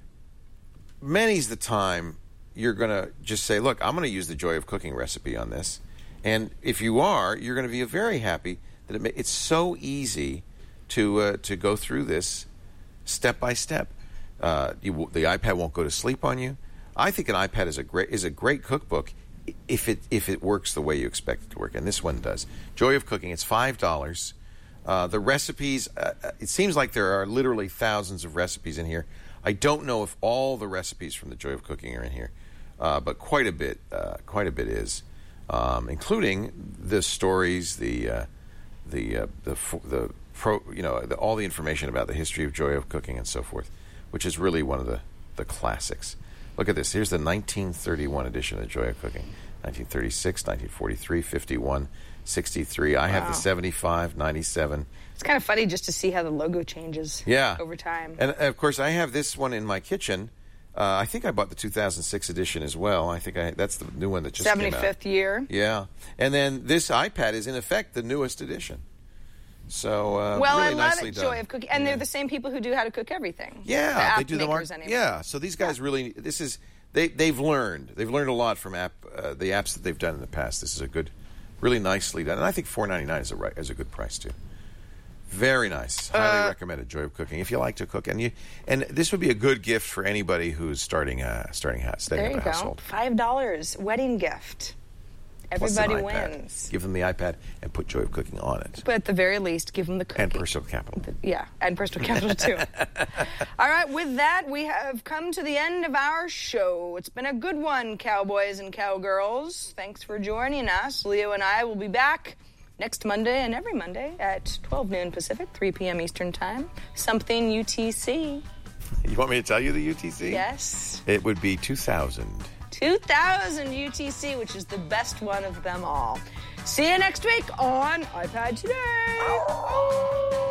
many's the time you're going to just say, look, I'm going to use the Joy of Cooking recipe on this. And if you are, you're going to be very happy that it ma- it's so easy to uh, to go through this step by step. Uh, you, w- the iPad won't go to sleep on you. I think an iPad is a great is a great cookbook if it if it works the way you expect it to work, and this one does. Joy of Cooking. It's five dollars. Uh, the recipes. Uh, it seems like there are literally thousands of recipes in here. I don't know if all the recipes from the Joy of Cooking are in here, uh, but quite a bit. Uh, quite a bit is. Um, including the stories, the uh, the uh, the f- the pro, you know, the, all the information about the history of Joy of Cooking and so forth, which is really one of the, the classics. Look at this. Here's the nineteen thirty-one edition of Joy of Cooking. nineteen thirty-six, nineteen forty-three, fifty-one, sixty-three. I wow. have the seventy-five, ninety-seven. It's kind of funny just to see how the logo changes yeah. over time. And, of course, I have this one in my kitchen. Uh, I think I bought the two thousand six edition as well. I think I that's the new one that just came out. seventy-fifth year. Yeah. And then this iPad is, in effect, the newest edition. So, uh, well, really I love nicely it, done. Joy of Cooking. And yeah. they're the same people who do How to Cook Everything. Yeah. The app they do the makers mark- anyway. Yeah. So these guys yeah. really, this is, they, they've learned. They've learned a lot from app, uh, the apps that they've done in the past. This is a good, really nicely done. And I think four ninety-nine is a, right, is a good price, too. Very nice. Highly uh, recommended. Joy of Cooking. If you like to cook, and you, and this would be a good gift for anybody who's starting a starting a, starting there you up a household. Go. Five dollars wedding gift. Everybody wins. Give them the iPad and put Joy of Cooking on it. But at the very least, give them the cookie. And personal capital. The, yeah, and personal capital too. All right, with that, we have come to the end of our show. It's been a good one, cowboys and cowgirls. Thanks for joining us. Leo and I will be back next Monday and every Monday at twelve noon Pacific, three p.m. Eastern Time. Something U T C. You want me to tell you the U T C? Yes. It would be two thousand. two thousand U T C, which is the best one of them all. See you next week on iPad Today. Oh.